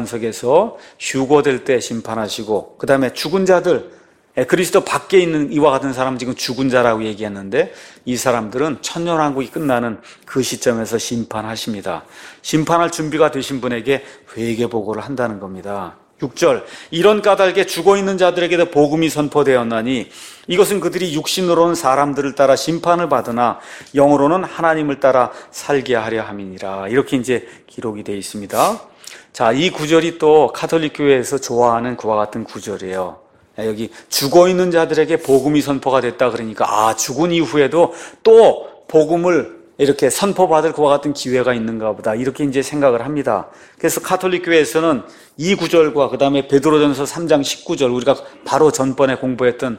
심판석에서 휴거될 때 심판하시고, 그 다음에 죽은 자들, 그리스도 밖에 있는 이와 같은 사람은 지금 죽은 자라고 얘기했는데, 이 사람들은 천년왕국이 끝나는 그 시점에서 심판하십니다. 심판할 준비가 되신 분에게 회개보고를 한다는 겁니다. 6절, 이런 까닭에 죽어있는 자들에게도 복음이 선포되었나니 이것은 그들이 육신으로는 사람들을 따라 심판을 받으나 영으로는 하나님을 따라 살게 하려 함이니라. 이렇게 이제 기록이 되어 있습니다. 자, 이 구절이 또 가톨릭 교회에서 좋아하는 그와 같은 구절이에요. 여기 죽어있는 자들에게 복음이 선포가 됐다 그러니까 죽은 이후에도 또 복음을 이렇게 선포받을 그와 같은 기회가 있는가 보다, 이렇게 이제 생각을 합니다. 그래서 가톨릭 교회에서는 이 구절과 그 다음에 베드로전서 3장 19절, 우리가 바로 전번에 공부했던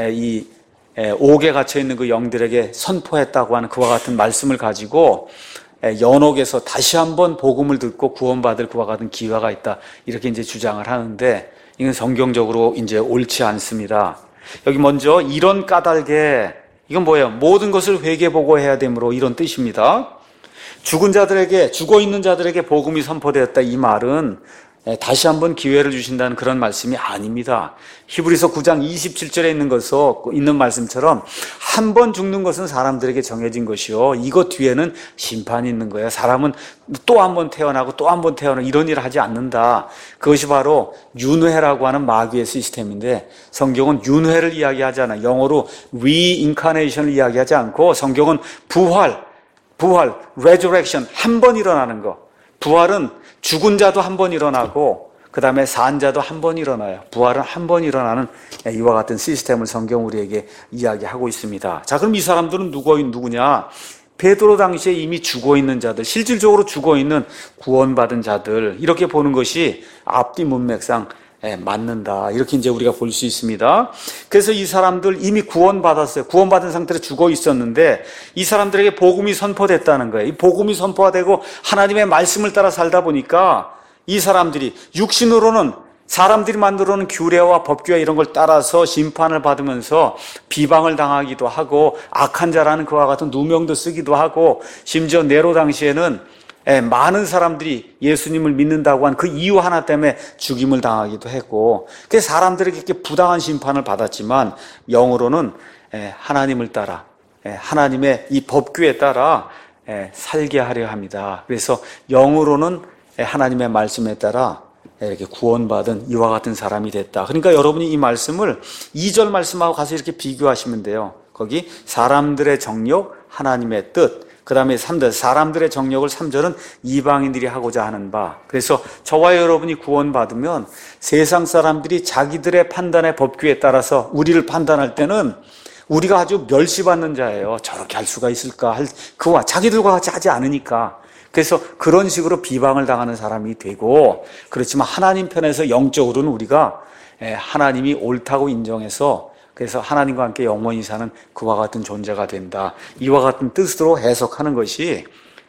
이 옥에 갇혀있는 그 영들에게 선포했다고 하는 그와 같은 말씀을 가지고 연옥에서 다시 한번 복음을 듣고 구원받을 그와 같은 기회가 있다, 이렇게 이제 주장을 하는데, 이건 성경적으로 이제 옳지 않습니다. 여기 먼저 이런 까닭에, 이건 뭐예요? 모든 것을 회개보고해야 되므로, 이런 뜻입니다. 죽은 자들에게, 죽어있는 자들에게 복음이 선포되었다, 이 말은 다시 한번 기회를 주신다는 그런 말씀이 아닙니다. 히브리서 9장 27절에 있는 말씀처럼 한 번 죽는 것은 사람들에게 정해진 것이요, 이것 뒤에는 심판이 있는 거예요. 사람은 또 한 번 태어나고 또 한 번 태어나고 이런 일을 하지 않는다. 그것이 바로 윤회라고 하는 마귀의 시스템인데, 성경은 윤회를 이야기하지 않아요. 영어로 reincarnation을 이야기하지 않고 성경은 부활, resurrection, 한 번 일어나는 거. 부활은 죽은 자도 한 번 일어나고 그 다음에 산 자도 한 번 일어나요. 부활은 한 번 일어나는 이와 같은 시스템을 성경 우리에게 이야기하고 있습니다. 자, 그럼 이 사람들은 누구냐? 베드로 당시에 이미 죽어있는 자들, 실질적으로 죽어있는 구원받은 자들, 이렇게 보는 것이 앞뒤 문맥상 맞는다. 이렇게 이제 우리가 볼 수 있습니다. 그래서 이 사람들 이미 구원받았어요. 구원받은 상태로 죽어 있었는데 이 사람들에게 복음이 선포됐다는 거예요. 이 복음이 선포가 되고 하나님의 말씀을 따라 살다 보니까 이 사람들이 육신으로는 사람들이 만들어 놓은 규례와 법규와 이런 걸 따라서 심판을 받으면서 비방을 당하기도 하고 악한 자라는 그와 같은 누명도 쓰기도 하고 심지어 네로 당시에는 많은 사람들이 예수님을 믿는다고 한 그 이유 하나 때문에 죽임을 당하기도 했고, 그 사람들에게 이렇게 부당한 심판을 받았지만 영으로는 하나님을 따라 하나님의 이 법규에 따라 살게 하려 합니다. 그래서 영으로는 하나님의 말씀에 따라 이렇게 구원받은 이와 같은 사람이 됐다. 그러니까 여러분이 이 말씀을 2절 말씀하고 가서 이렇게 비교하시면 돼요. 거기 사람들의 정욕, 하나님의 뜻, 그 다음에 3절 사람들의 정욕을 3절은 이방인들이 하고자 하는 바. 그래서 저와 여러분이 구원받으면 세상 사람들이 자기들의 판단의 법규에 따라서 우리를 판단할 때는 우리가 아주 멸시받는 자예요. 저렇게 할 수가 있을까? 그와 자기들과 같이 하지 않으니까. 그래서 그런 식으로 비방을 당하는 사람이 되고, 그렇지만 하나님 편에서 영적으로는 우리가 하나님이 옳다고 인정해서 그래서 하나님과 함께 영원히 사는 그와 같은 존재가 된다. 이와 같은 뜻으로 해석하는 것이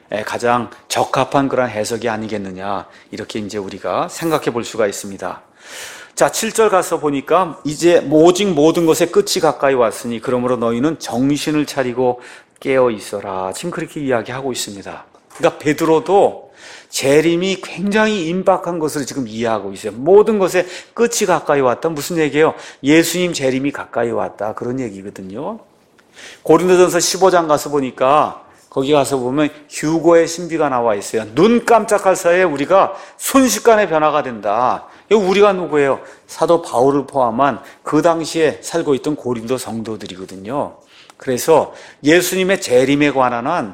가장 적합한 그런 해석이 아니겠느냐. 이렇게 이제 우리가 생각해 볼 수가 있습니다. 자, 7절 가서 보니까 이제 오직 모든 것의 끝이 가까이 왔으니 그러므로 너희는 정신을 차리고 깨어 있어라. 지금 그렇게 이야기하고 있습니다. 그러니까 베드로도 재림이 굉장히 임박한 것을 지금 이해하고 있어요. 모든 것의 끝이 가까이 왔다. 무슨 얘기예요? 예수님 재림이 가까이 왔다. 그런 얘기거든요. 고린도전서 15장 가서 보니까 거기 가서 보면 휴거의 신비가 나와 있어요. 눈 깜짝할 사이에 우리가 순식간에 변화가 된다. 우리가 누구예요? 사도 바울을 포함한 그 당시에 살고 있던 고린도 성도들이거든요. 그래서 예수님의 재림에 관한 한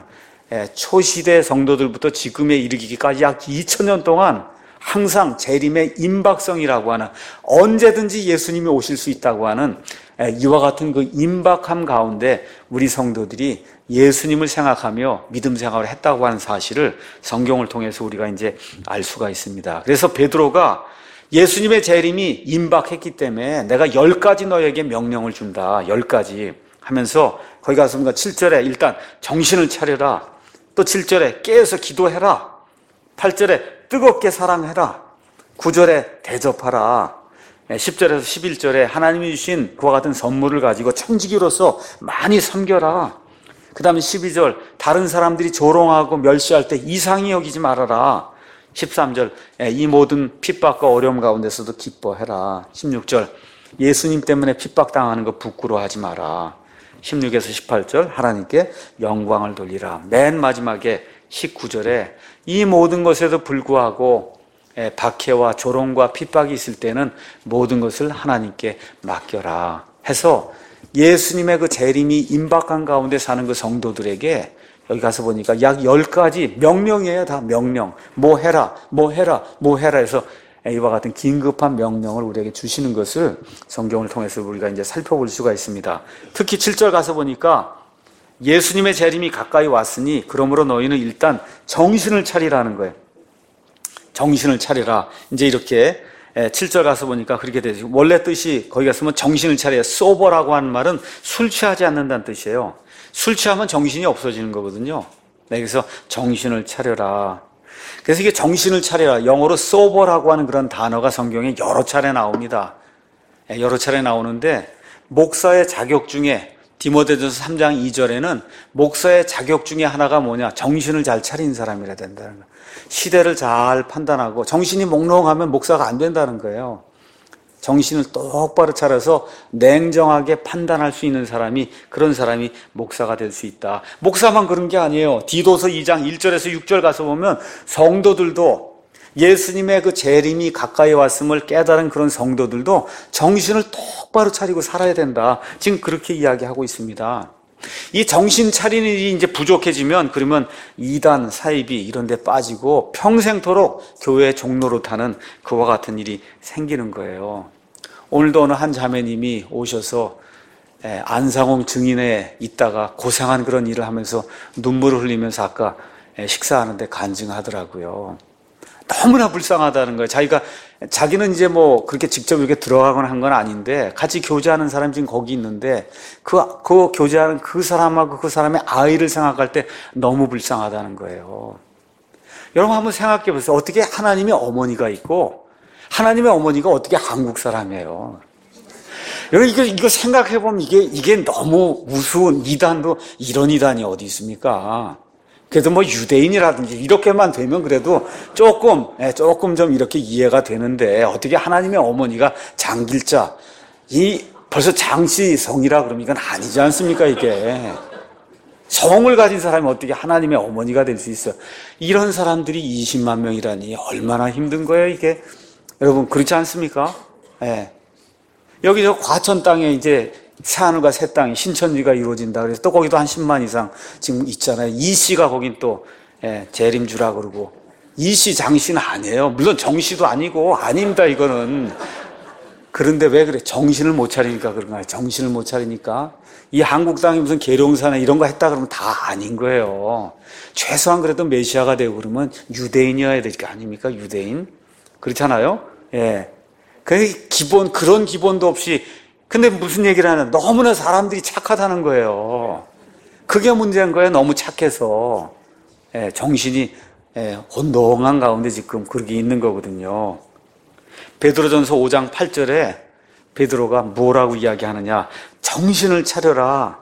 초시대 성도들부터 지금에 이르기까지 약 2000년 동안 항상 재림의 임박성이라고 하는, 언제든지 예수님이 오실 수 있다고 하는 이와 같은 그 임박함 가운데 우리 성도들이 예수님을 생각하며 믿음 생활을 했다고 하는 사실을 성경을 통해서 우리가 이제 알 수가 있습니다. 그래서 베드로가 예수님의 재림이 임박했기 때문에 내가 10가지 너에게 명령을 준다. 10가지 하면서 거기 가서 7절에 일단 정신을 차려라. 또 7절에 깨어서 기도해라. 8절에 뜨겁게 사랑해라. 9절에 대접하라. 10절에서 11절에 하나님이 주신 그와 같은 선물을 가지고 청지기로서 많이 섬겨라. 그 다음에 12절 다른 사람들이 조롱하고 멸시할 때 이상히 여기지 말아라. 13절 이 모든 핍박과 어려움 가운데서도 기뻐해라. 16절 예수님 때문에 핍박당하는 거 부끄러워하지 마라. 16에서 18절 하나님께 영광을 돌리라. 맨 마지막에 19절에 이 모든 것에도 불구하고 박해와 조롱과 핍박이 있을 때는 모든 것을 하나님께 맡겨라 해서 예수님의 그 재림이 임박한 가운데 사는 그 성도들에게 여기 가서 보니까 약 10가지 명령이에요. 다 명령. 뭐 해라, 뭐 해라, 뭐 해라 해서 이와 같은 긴급한 명령을 우리에게 주시는 것을 성경을 통해서 우리가 이제 살펴볼 수가 있습니다. 특히 7절 가서 보니까 예수님의 재림이 가까이 왔으니 그러므로 너희는 일단 정신을 차리라는 거예요. 정신을 차리라. 이제 이렇게 7절 가서 보니까 그렇게 되죠. 원래 뜻이 거기 가서 정신을 차려야 소버라고 하는 말은 술 취하지 않는다는 뜻이에요. 술 취하면 정신이 없어지는 거거든요. 네, 그래서 정신을 차려라. 그래서 이게 정신을 차려라. 영어로 sober라고 하는 그런 단어가 성경에 여러 차례 나옵니다. 여러 차례 나오는데 목사의 자격 중에 디모데전서 3장 2절에는 목사의 자격 중에 하나가 뭐냐? 정신을 잘 차린 사람이라 된다는 거예요. 시대를 잘 판단하고 정신이 몽롱하면 목사가 안 된다는 거예요. 정신을 똑바로 차려서 냉정하게 판단할 수 있는 사람이, 그런 사람이 목사가 될 수 있다. 목사만 그런 게 아니에요. 디도서 2장 1절에서 6절 가서 보면 성도들도 예수님의 그 재림이 가까이 왔음을 깨달은 그런 성도들도 정신을 똑바로 차리고 살아야 된다. 지금 그렇게 이야기하고 있습니다. 이 정신 차리는 일이 이제 부족해지면 그러면 이단, 사이비 이런 데 빠지고 평생토록 교회의 종로로 타는 그와 같은 일이 생기는 거예요. 오늘도 어느 한 자매님이 오셔서 안상홍 증인에 있다가 고생한 그런 일을 하면서 눈물을 흘리면서 아까 식사하는데 간증하더라고요. 너무나 불쌍하다는 거예요. 자기는 이제 뭐 그렇게 직접 이렇게 들어가거나 한 건 아닌데 같이 교제하는 사람이 지금 거기 있는데 그 교제하는 그 사람하고 그 사람의 아이를 생각할 때 너무 불쌍하다는 거예요. 여러분 한번 생각해 보세요. 어떻게 하나님의 어머니가 있고 하나님의 어머니가 어떻게 한국 사람이에요. 여러분 이거 생각해 보면 이게 너무 우스운 이단도 이런 이단이 어디 있습니까? 그래도 뭐 유대인이라든지 이렇게만 되면 그래도 조금 좀 이렇게 이해가 되는데 어떻게 하나님의 어머니가 장길자 벌써 장씨성이라 그러면 이건 아니지 않습니까 이게. 성을 가진 사람이 어떻게 하나님의 어머니가 될 수 있어요. 이런 사람들이 20만 명이라니 얼마나 힘든 거예요 이게. 여러분 그렇지 않습니까? 예. 여기 저 과천 땅에 이제 새하늘과 새 땅이 신천지가 이루어진다 그래서 또 거기도 한 10만 이상 지금 있잖아요. 이씨가 거긴 또 재림주라 그러고 이씨 장씨는 아니에요. 물론 정씨도 아니고 아닙니다 이거는. 그런데 왜 그래? 정신을 못 차리니까 그런 거예요. 정신을 못 차리니까. 이 한국 땅이 무슨 계룡사나 이런 거 했다 그러면 다 아닌 거예요. 최소한 그래도 메시아가 되고 그러면 유대인이어야 될 게 아닙니까? 유대인. 그렇잖아요? 예. 그런 기본도 없이 근데 무슨 얘기를 하냐. 너무나 사람들이 착하다는 거예요. 그게 문제인 거예요. 너무 착해서. 예, 정신이 혼동한 가운데 지금 그렇게 있는 거거든요. 베드로전서 5장 8절에 베드로가 뭐라고 이야기하느냐. 정신을 차려라.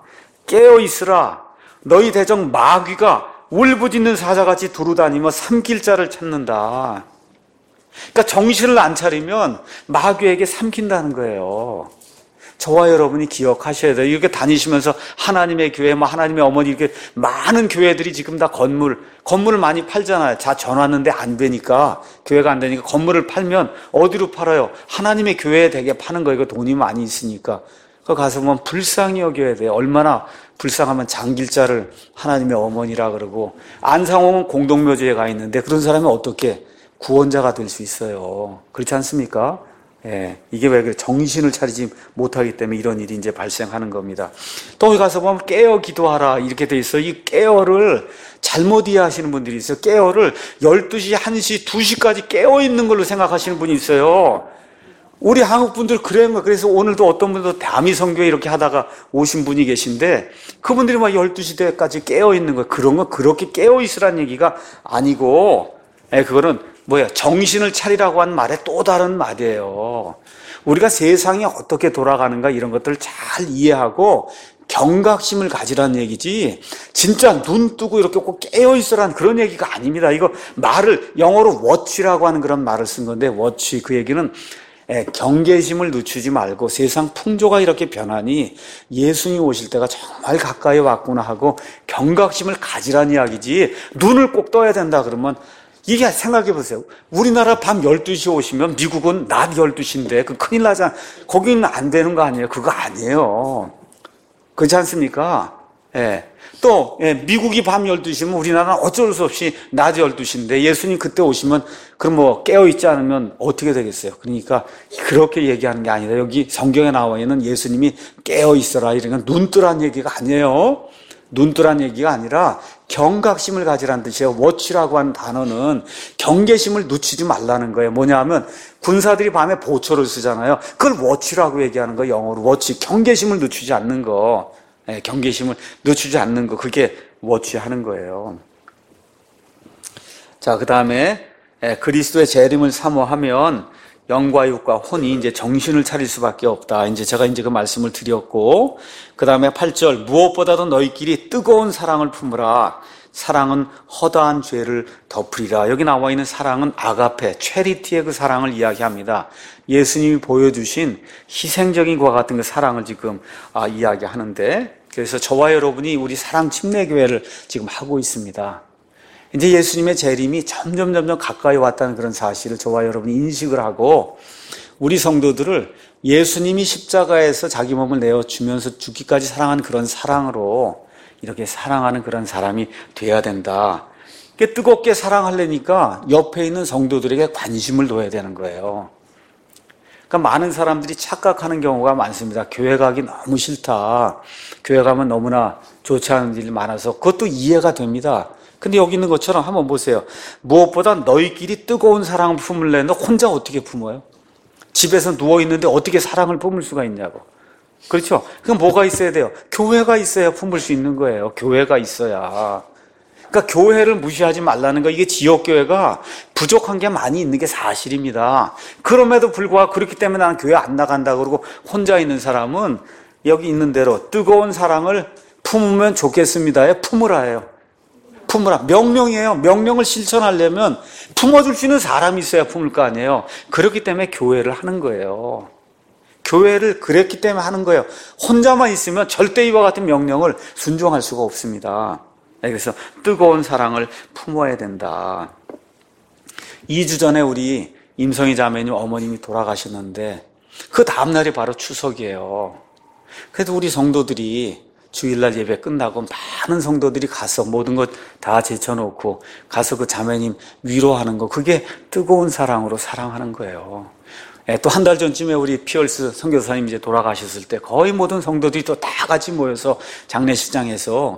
깨어있으라. 너희 대적 마귀가 울부짖는 사자같이 두루다니며 삼킬 자를 찾는다. 그러니까 정신을 안 차리면 마귀에게 삼킨다는 거예요. 저와 여러분이 기억하셔야 돼요. 이렇게 다니시면서 하나님의 교회, 하나님의 어머니 이렇게 많은 교회들이 지금 다 건물을 많이 팔잖아요. 전 왔는데 안 되니까 교회가 안 되니까 건물을 팔면 어디로 팔아요? 하나님의 교회에 되게 파는 거예요. 돈이 많이 있으니까. 그 가서 보면 불쌍히 여겨야 돼요. 얼마나 불쌍하면 장길자를 하나님의 어머니라 그러고 안상홍은 공동묘지에 가 있는데 그런 사람이 어떻게 구원자가 될 수 있어요. 그렇지 않습니까? 예, 이게 왜 그래? 정신을 차리지 못하기 때문에 이런 일이 이제 발생하는 겁니다. 또 거기 가서 보면 깨어 기도하라 이렇게 돼 있어요. 이 깨어를 잘못 이해하시는 분들이 있어요. 깨어를 12시, 1시, 2시까지 깨어 있는 걸로 생각하시는 분이 있어요. 우리 한국 분들 그래서 오늘도 어떤 분도 다미 선교회 이렇게 하다가 오신 분이 계신데 그분들이 막 12시 대까지 깨어 있는 거예요. 그런 거 그렇게 깨어 있으란 얘기가 아니고 그거는 정신을 차리라고 한 말의 또 다른 말이에요. 우리가 세상이 어떻게 돌아가는가 이런 것들을 잘 이해하고 경각심을 가지라는 얘기지 진짜 눈 뜨고 이렇게 꼭 깨어있으라는 그런 얘기가 아닙니다. 이거 말을 영어로 watch라고 하는 그런 말을 쓴 건데 watch 그 얘기는 경계심을 늦추지 말고 세상 풍조가 이렇게 변하니 예수님이 오실 때가 정말 가까이 왔구나 하고 경각심을 가지라는 이야기지 눈을 꼭 떠야 된다 그러면 이게 생각해 보세요. 우리나라 밤 12시 오시면 미국은 낮 12시인데 그 큰일 나잖아. 거기는 안 되는 거 아니에요? 그거 아니에요. 그렇지 않습니까? 예. 또 미국이 밤 12시면 우리나라는 어쩔 수 없이 낮 12시인데 예수님 그때 오시면 그럼 깨어있지 않으면 어떻게 되겠어요? 그러니까 그렇게 얘기하는 게 아니라 여기 성경에 나와 있는 예수님이 깨어있어라 이러니까 눈 뜨란 얘기가 아니에요. 눈 뜨란 얘기가 아니라 경각심을 가지라는 뜻이에요. 워치라고 하는 단어는 경계심을 늦추지 말라는 거예요. 뭐냐 하면 군사들이 밤에 보초를 쓰잖아요. 그걸 워치라고 얘기하는 거예요. 영어로 워치. 경계심을 늦추지 않는 거. 경계심을 늦추지 않는 거. 그게 워치하는 거예요. 자, 그 다음에 그리스도의 재림을 사모하면 영과 육과 혼이 이제 정신을 차릴 수밖에 없다. 제가 그 말씀을 드렸고, 그 다음에 8절, 무엇보다도 너희끼리 뜨거운 사랑을 품으라. 사랑은 허다한 죄를 덮으리라. 여기 나와 있는 사랑은 아가페, 체리티의 그 사랑을 이야기합니다. 예수님이 보여주신 희생적인 것과 같은 그 사랑을 지금 이야기하는데, 그래서 저와 여러분이 우리 사랑 침례교회를 지금 하고 있습니다. 이제 예수님의 재림이 점점 가까이 왔다는 그런 사실을 저와 여러분이 인식을 하고 우리 성도들을 예수님이 십자가에서 자기 몸을 내어주면서 죽기까지 사랑한 그런 사랑으로 이렇게 사랑하는 그런 사람이 돼야 된다. 뜨겁게 사랑하려니까 옆에 있는 성도들에게 관심을 둬야 되는 거예요. 그러니까 많은 사람들이 착각하는 경우가 많습니다. 교회 가기 너무 싫다. 교회 가면 너무나 좋지 않은 일이 많아서 그것도 이해가 됩니다. 근데 여기 있는 것처럼 한번 보세요. 무엇보다 너희끼리 뜨거운 사랑을 품을래. 너 혼자 어떻게 품어요? 집에서 누워있는데 어떻게 사랑을 품을 수가 있냐고. 그렇죠? 그럼 뭐가 있어야 돼요? 교회가 있어야 품을 수 있는 거예요. 교회가 있어야. 그러니까 교회를 무시하지 말라는 거. 이게 지역교회가 부족한 게 많이 있는 게 사실입니다. 그럼에도 불구하고 그렇기 때문에 나는 교회 안 나간다 그러고 혼자 있는 사람은 여기 있는 대로 뜨거운 사랑을 품으면 좋겠습니다에 품으라예요. 품으라. 명령이에요. 명령을 실천하려면 품어줄 수 있는 사람이 있어야 품을 거 아니에요. 그렇기 때문에 교회를 하는 거예요. 교회를 그랬기 때문에 하는 거예요. 혼자만 있으면 절대 이와 같은 명령을 순종할 수가 없습니다. 그래서 뜨거운 사랑을 품어야 된다. 2주 전에 우리 임성희 자매님 어머님이 돌아가셨는데 그 다음날이 바로 추석이에요. 그래도 우리 성도들이 주일날 예배 끝나고 많은 성도들이 가서 모든 것 다 제쳐놓고 가서 그 자매님 위로하는 거, 그게 뜨거운 사랑으로 사랑하는 거예요. 또 한 달 전쯤에 우리 피얼스 선교사님 이제 돌아가셨을 때 거의 모든 성도들이 또 다 같이 모여서 장례식장에서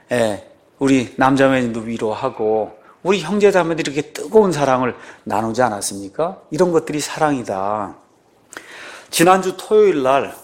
우리 남자매님도 위로하고 우리 형제자매들이 이렇게 뜨거운 사랑을 나누지 않았습니까? 이런 것들이 사랑이다. 지난주 토요일 날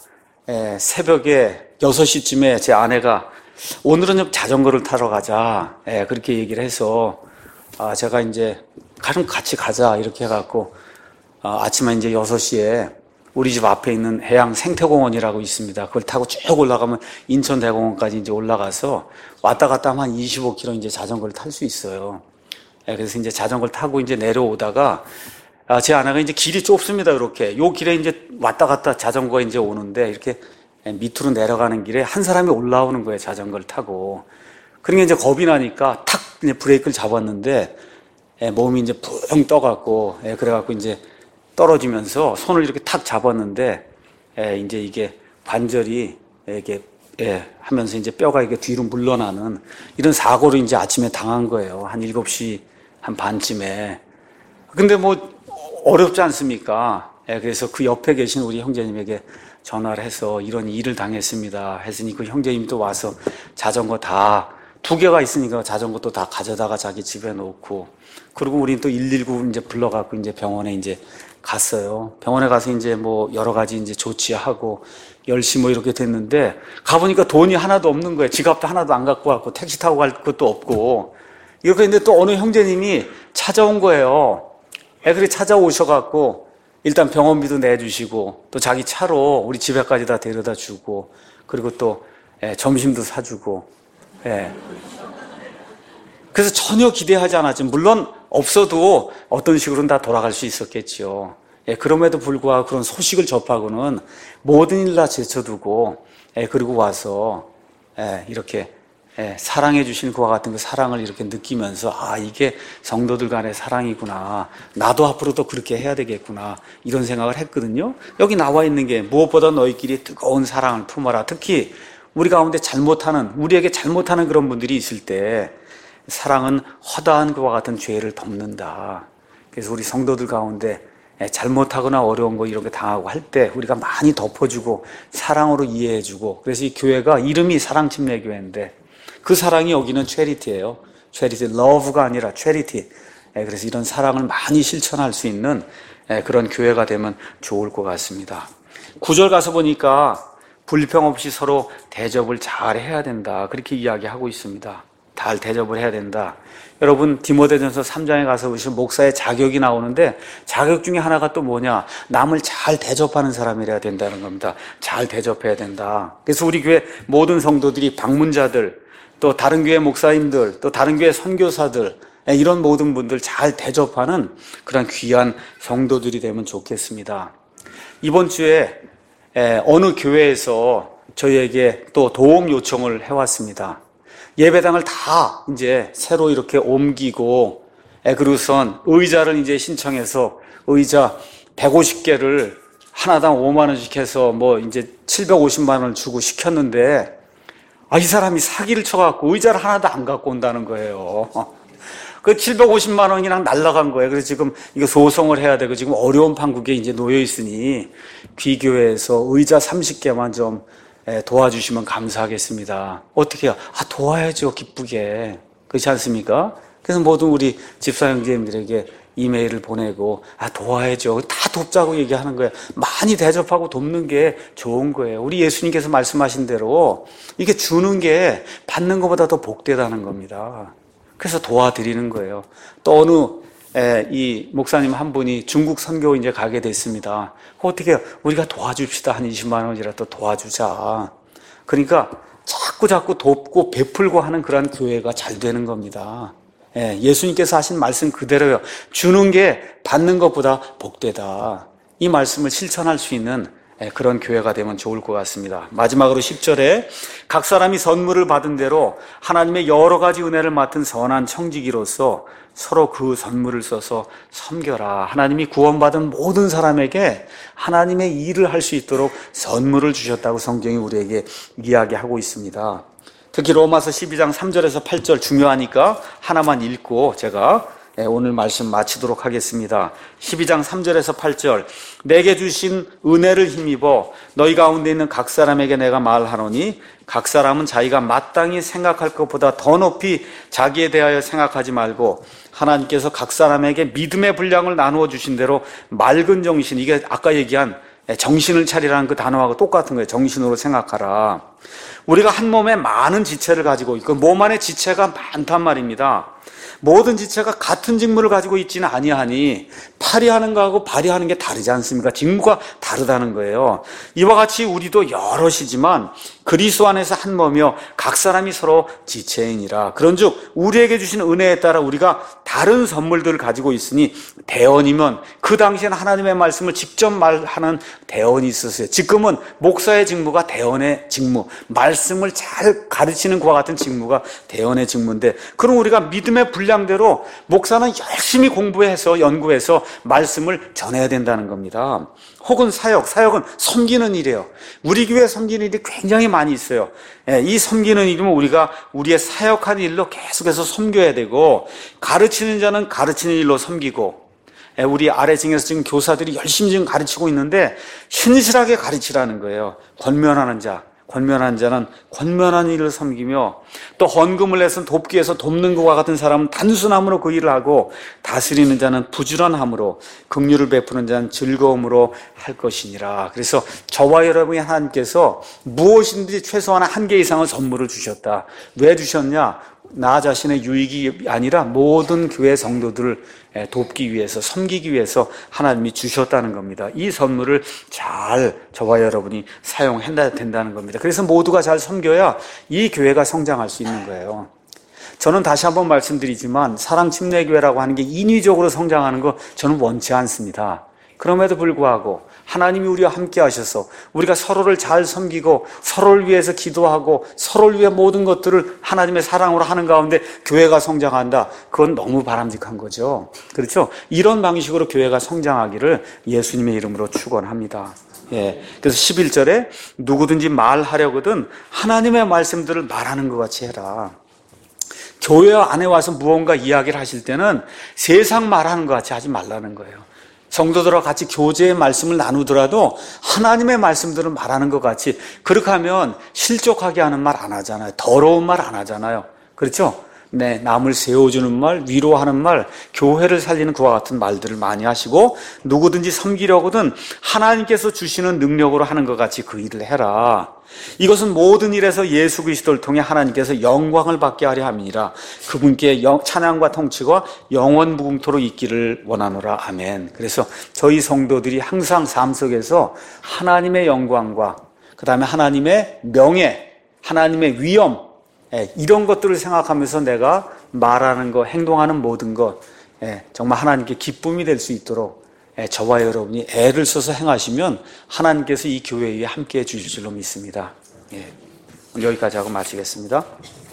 새벽에 6시쯤에 제 아내가 오늘은 좀 자전거를 타러 가자. 그렇게 얘기를 해서 제가 이제 그럼 같이 가자 이렇게 해갖고 아침에 이제 6시에 우리 집 앞에 있는 해양 생태공원이라고 있습니다. 그걸 타고 쭉 올라가면 인천대공원까지 이제 올라가서 왔다 갔다 하면 한 25km 이제 자전거를 탈 수 있어요. 그래서 이제 자전거를 타고 이제 내려오다가 제 아내가 이제 길이 좁습니다. 이렇게 요 길에 이제 왔다 갔다 자전거가 이제 오는데 이렇게 밑으로 내려가는 길에 한 사람이 올라오는 거예요. 자전거를 타고. 그러니까 이제 겁이 나니까 탁 이제 브레이크를 잡았는데 몸이 이제 붕 떠갖고 그래갖고 이제 떨어지면서 손을 이렇게 탁 잡았는데 이제 이게 관절이 이게 하면서 이제 뼈가 이게 뒤로 물러나는 이런 사고를 이제 아침에 당한 거예요. 한 7시 한 반쯤에. 근데 뭐 어렵지 않습니까? 그래서 그 옆에 계신 우리 형제님에게 전화를 해서 이런 일을 당했습니다. 했으니 그 형제님이 또 와서 자전거 다 2개가 있으니까 자전거도 다 가져다가 자기 집에 놓고, 그리고 우리는 또 119 이제 불러갖고 이제 병원에 이제 갔어요. 병원에 가서 이제 뭐 여러 가지 이제 조치하고 10시 뭐 이렇게 됐는데 가보니까 돈이 하나도 없는 거예요. 지갑도 하나도 안 갖고 왔고 택시 타고 갈 것도 없고 이렇게 했는데 또 어느 형제님이 찾아온 거예요. 그래 찾아오셔갖고 일단 병원비도 내주시고 또 자기 차로 우리 집에까지 다 데려다 주고 그리고 또 점심도 사주고. 그래서 전혀 기대하지 않았지. 물론 없어도 어떤 식으로는 다 돌아갈 수 있었겠죠. 그럼에도 불구하고 그런 소식을 접하고는 모든 일 다 제쳐두고 그리고 와서 이렇게 사랑해 주신 그와 같은 그 사랑을 이렇게 느끼면서 이게 성도들 간의 사랑이구나. 나도 앞으로도 그렇게 해야 되겠구나. 이런 생각을 했거든요. 여기 나와 있는 게 무엇보다 너희끼리 뜨거운 사랑을 품어라. 특히 우리 가운데 우리에게 잘못하는 그런 분들이 있을 때 사랑은 허다한 그와 같은 죄를 덮는다. 그래서 우리 성도들 가운데 잘못하거나 어려운 거 이런 거 당하고 할 때 우리가 많이 덮어주고 사랑으로 이해해주고, 그래서 이 교회가 이름이 사랑침례교회인데 그 사랑이 여기는 체리티예요. 체리티, 러브가 아니라 체리티. 그래서 이런 사랑을 많이 실천할 수 있는 그런 교회가 되면 좋을 것 같습니다. 9절 가서 보니까 불평 없이 서로 대접을 잘 해야 된다. 그렇게 이야기하고 있습니다. 잘 대접을 해야 된다. 여러분 디모데전서 3장에 가서 보시면 목사의 자격이 나오는데 자격 중에 하나가 또 뭐냐? 남을 잘 대접하는 사람이라야 된다는 겁니다. 잘 대접해야 된다. 그래서 우리 교회 모든 성도들이 방문자들, 또 다른 교회 목사님들, 또 다른 교회 선교사들, 이런 모든 분들 잘 대접하는 그런 귀한 성도들이 되면 좋겠습니다. 이번 주에 어느 교회에서 저희에게 또 도움 요청을 해왔습니다. 예배당을 다 이제 새로 이렇게 옮기고, 그리고선 의자를 이제 신청해서 의자 150개를 하나당 5만 원씩 해서 뭐 이제 750만 원을 주고 시켰는데, 이 사람이 사기를 쳐갖고 의자를 하나도 안 갖고 온다는 거예요. 그 750만 원이랑 날라간 거예요. 그래서 지금 이거 소송을 해야 되고 지금 어려운 판국에 이제 놓여 있으니 귀교회에서 의자 30개만 좀 도와주시면 감사하겠습니다. 어떻게 해요? 도와야죠, 기쁘게. 그렇지 않습니까? 그래서 모든 우리 집사 형제님들에게 이메일을 보내고 도와야죠. 다 돕자고 얘기하는 거예요. 많이 대접하고 돕는 게 좋은 거예요. 우리 예수님께서 말씀하신 대로 이게 주는 게 받는 것보다 더 복되다는 겁니다. 그래서 도와드리는 거예요. 또 어느 이 목사님 한 분이 중국 선교 이제 가게 됐습니다. 어떻게 우리가 도와줍시다. 한 20만 원이라도 도와주자. 그러니까 자꾸 돕고 베풀고 하는 그런 교회가 잘 되는 겁니다. 예수님께서 하신 말씀 그대로요. 주는 게 받는 것보다 복되다. 이 말씀을 실천할 수 있는 그런 교회가 되면 좋을 것 같습니다. 마지막으로 10절에 각 사람이 선물을 받은 대로 하나님의 여러 가지 은혜를 맡은 선한 청지기로서 서로 그 선물을 써서 섬겨라. 하나님이 구원받은 모든 사람에게 하나님의 일을 할 수 있도록 선물을 주셨다고 성경이 우리에게 이야기하고 있습니다. 특히 로마서 12장 3절에서 8절 중요하니까 하나만 읽고 제가 오늘 말씀 마치도록 하겠습니다. 12장 3절에서 8절 내게 주신 은혜를 힘입어 너희 가운데 있는 각 사람에게 내가 말하노니 각 사람은 자기가 마땅히 생각할 것보다 더 높이 자기에 대하여 생각하지 말고 하나님께서 각 사람에게 믿음의 분량을 나누어 주신 대로 맑은 정신, 이게 아까 얘기한 정신을 차리라는 그 단어하고 똑같은 거예요. 정신으로 생각하라. 우리가 한 몸에 많은 지체를 가지고 있고 몸 안에 지체가 많단 말입니다. 모든 지체가 같은 직무를 가지고 있지는 아니하니 팔이 하는 거하고 발이 하는 게 다르지 않습니까? 직무가 다르다는 거예요. 이와 같이 우리도 여럿이지만 그리스도 안에서 한 몸이요 각 사람이 서로 지체이니라. 그런즉 우리에게 주신 은혜에 따라 우리가 다른 선물들을 가지고 있으니 대언이면 그 당시에는 하나님의 말씀을 직접 말하는 대언이 있었어요. 지금은 목사의 직무가 대언의 직무, 말씀을 잘 가르치는 그와 같은 직무가 대언의 직무인데, 그럼 우리가 믿음의 분량대로 목사는 열심히 공부해서 연구해서 말씀을 전해야 된다는 겁니다. 혹은 사역은 섬기는 일이에요. 우리 교회 섬기는 일이 굉장히 많이 있어요. 이 섬기는 일이면 우리가 우리의 사역하는 일로 계속해서 섬겨야 되고, 가르치는 자는 가르치는 일로 섬기고, 우리 아래층에서 지금 교사들이 열심히 지금 가르치고 있는데 신실하게 가르치라는 거예요. 권면하는 자는 권면한 일을 섬기며, 또 헌금을 내서 돕기 위해서 돕는 것과 같은 사람은 단순함으로 그 일을 하고, 다스리는 자는 부지런함으로, 긍휼을 베푸는 자는 즐거움으로 할 것이니라. 그래서 저와 여러분이 하나님께서 무엇인지 최소한 한 개 이상의 선물을 주셨다. 왜 주셨냐? 나 자신의 유익이 아니라 모든 교회 성도들을 돕기 위해서, 섬기기 위해서 하나님이 주셨다는 겁니다. 이 선물을 잘 저와 여러분이 사용해야 된다는 겁니다. 그래서 모두가 잘 섬겨야 이 교회가 성장할 수 있는 거예요. 저는 다시 한번 말씀드리지만 사랑침례교회라고 하는 게 인위적으로 성장하는 거 저는 원치 않습니다. 그럼에도 불구하고 하나님이 우리와 함께 하셔서 우리가 서로를 잘 섬기고 서로를 위해서 기도하고 서로를 위해 모든 것들을 하나님의 사랑으로 하는 가운데 교회가 성장한다. 그건 너무 바람직한 거죠. 그렇죠? 이런 방식으로 교회가 성장하기를 예수님의 이름으로 축원합니다. 그래서 11절에 누구든지 말하려거든 하나님의 말씀들을 말하는 것 같이 해라. 교회 안에 와서 무언가 이야기를 하실 때는 세상 말하는 것 같이 하지 말라는 거예요. 성도들과 같이 교제의 말씀을 나누더라도 하나님의 말씀들을 말하는 것 같이, 그렇게 하면 실족하게 하는 말 안 하잖아요. 더러운 말 안 하잖아요. 그렇죠? 네, 남을 세워주는 말, 위로하는 말, 교회를 살리는 그와 같은 말들을 많이 하시고, 누구든지 섬기려거든 하나님께서 주시는 능력으로 하는 것 같이 그 일을 해라. 이것은 모든 일에서 예수 그리스도를 통해 하나님께서 영광을 받게 하려 함이니라. 그분께 찬양과 통치가 영원 무궁토로 있기를 원하노라. 아멘. 그래서 저희 성도들이 항상 삶 속에서 하나님의 영광과 그 다음에 하나님의 명예, 하나님의 위엄, 이런 것들을 생각하면서 내가 말하는 것, 행동하는 모든 것, 정말 하나님께 기쁨이 될 수 있도록 저와 여러분이 애를 써서 행하시면 하나님께서 이 교회에 함께해 주실 줄로 믿습니다. 오늘 여기까지 하고 마치겠습니다.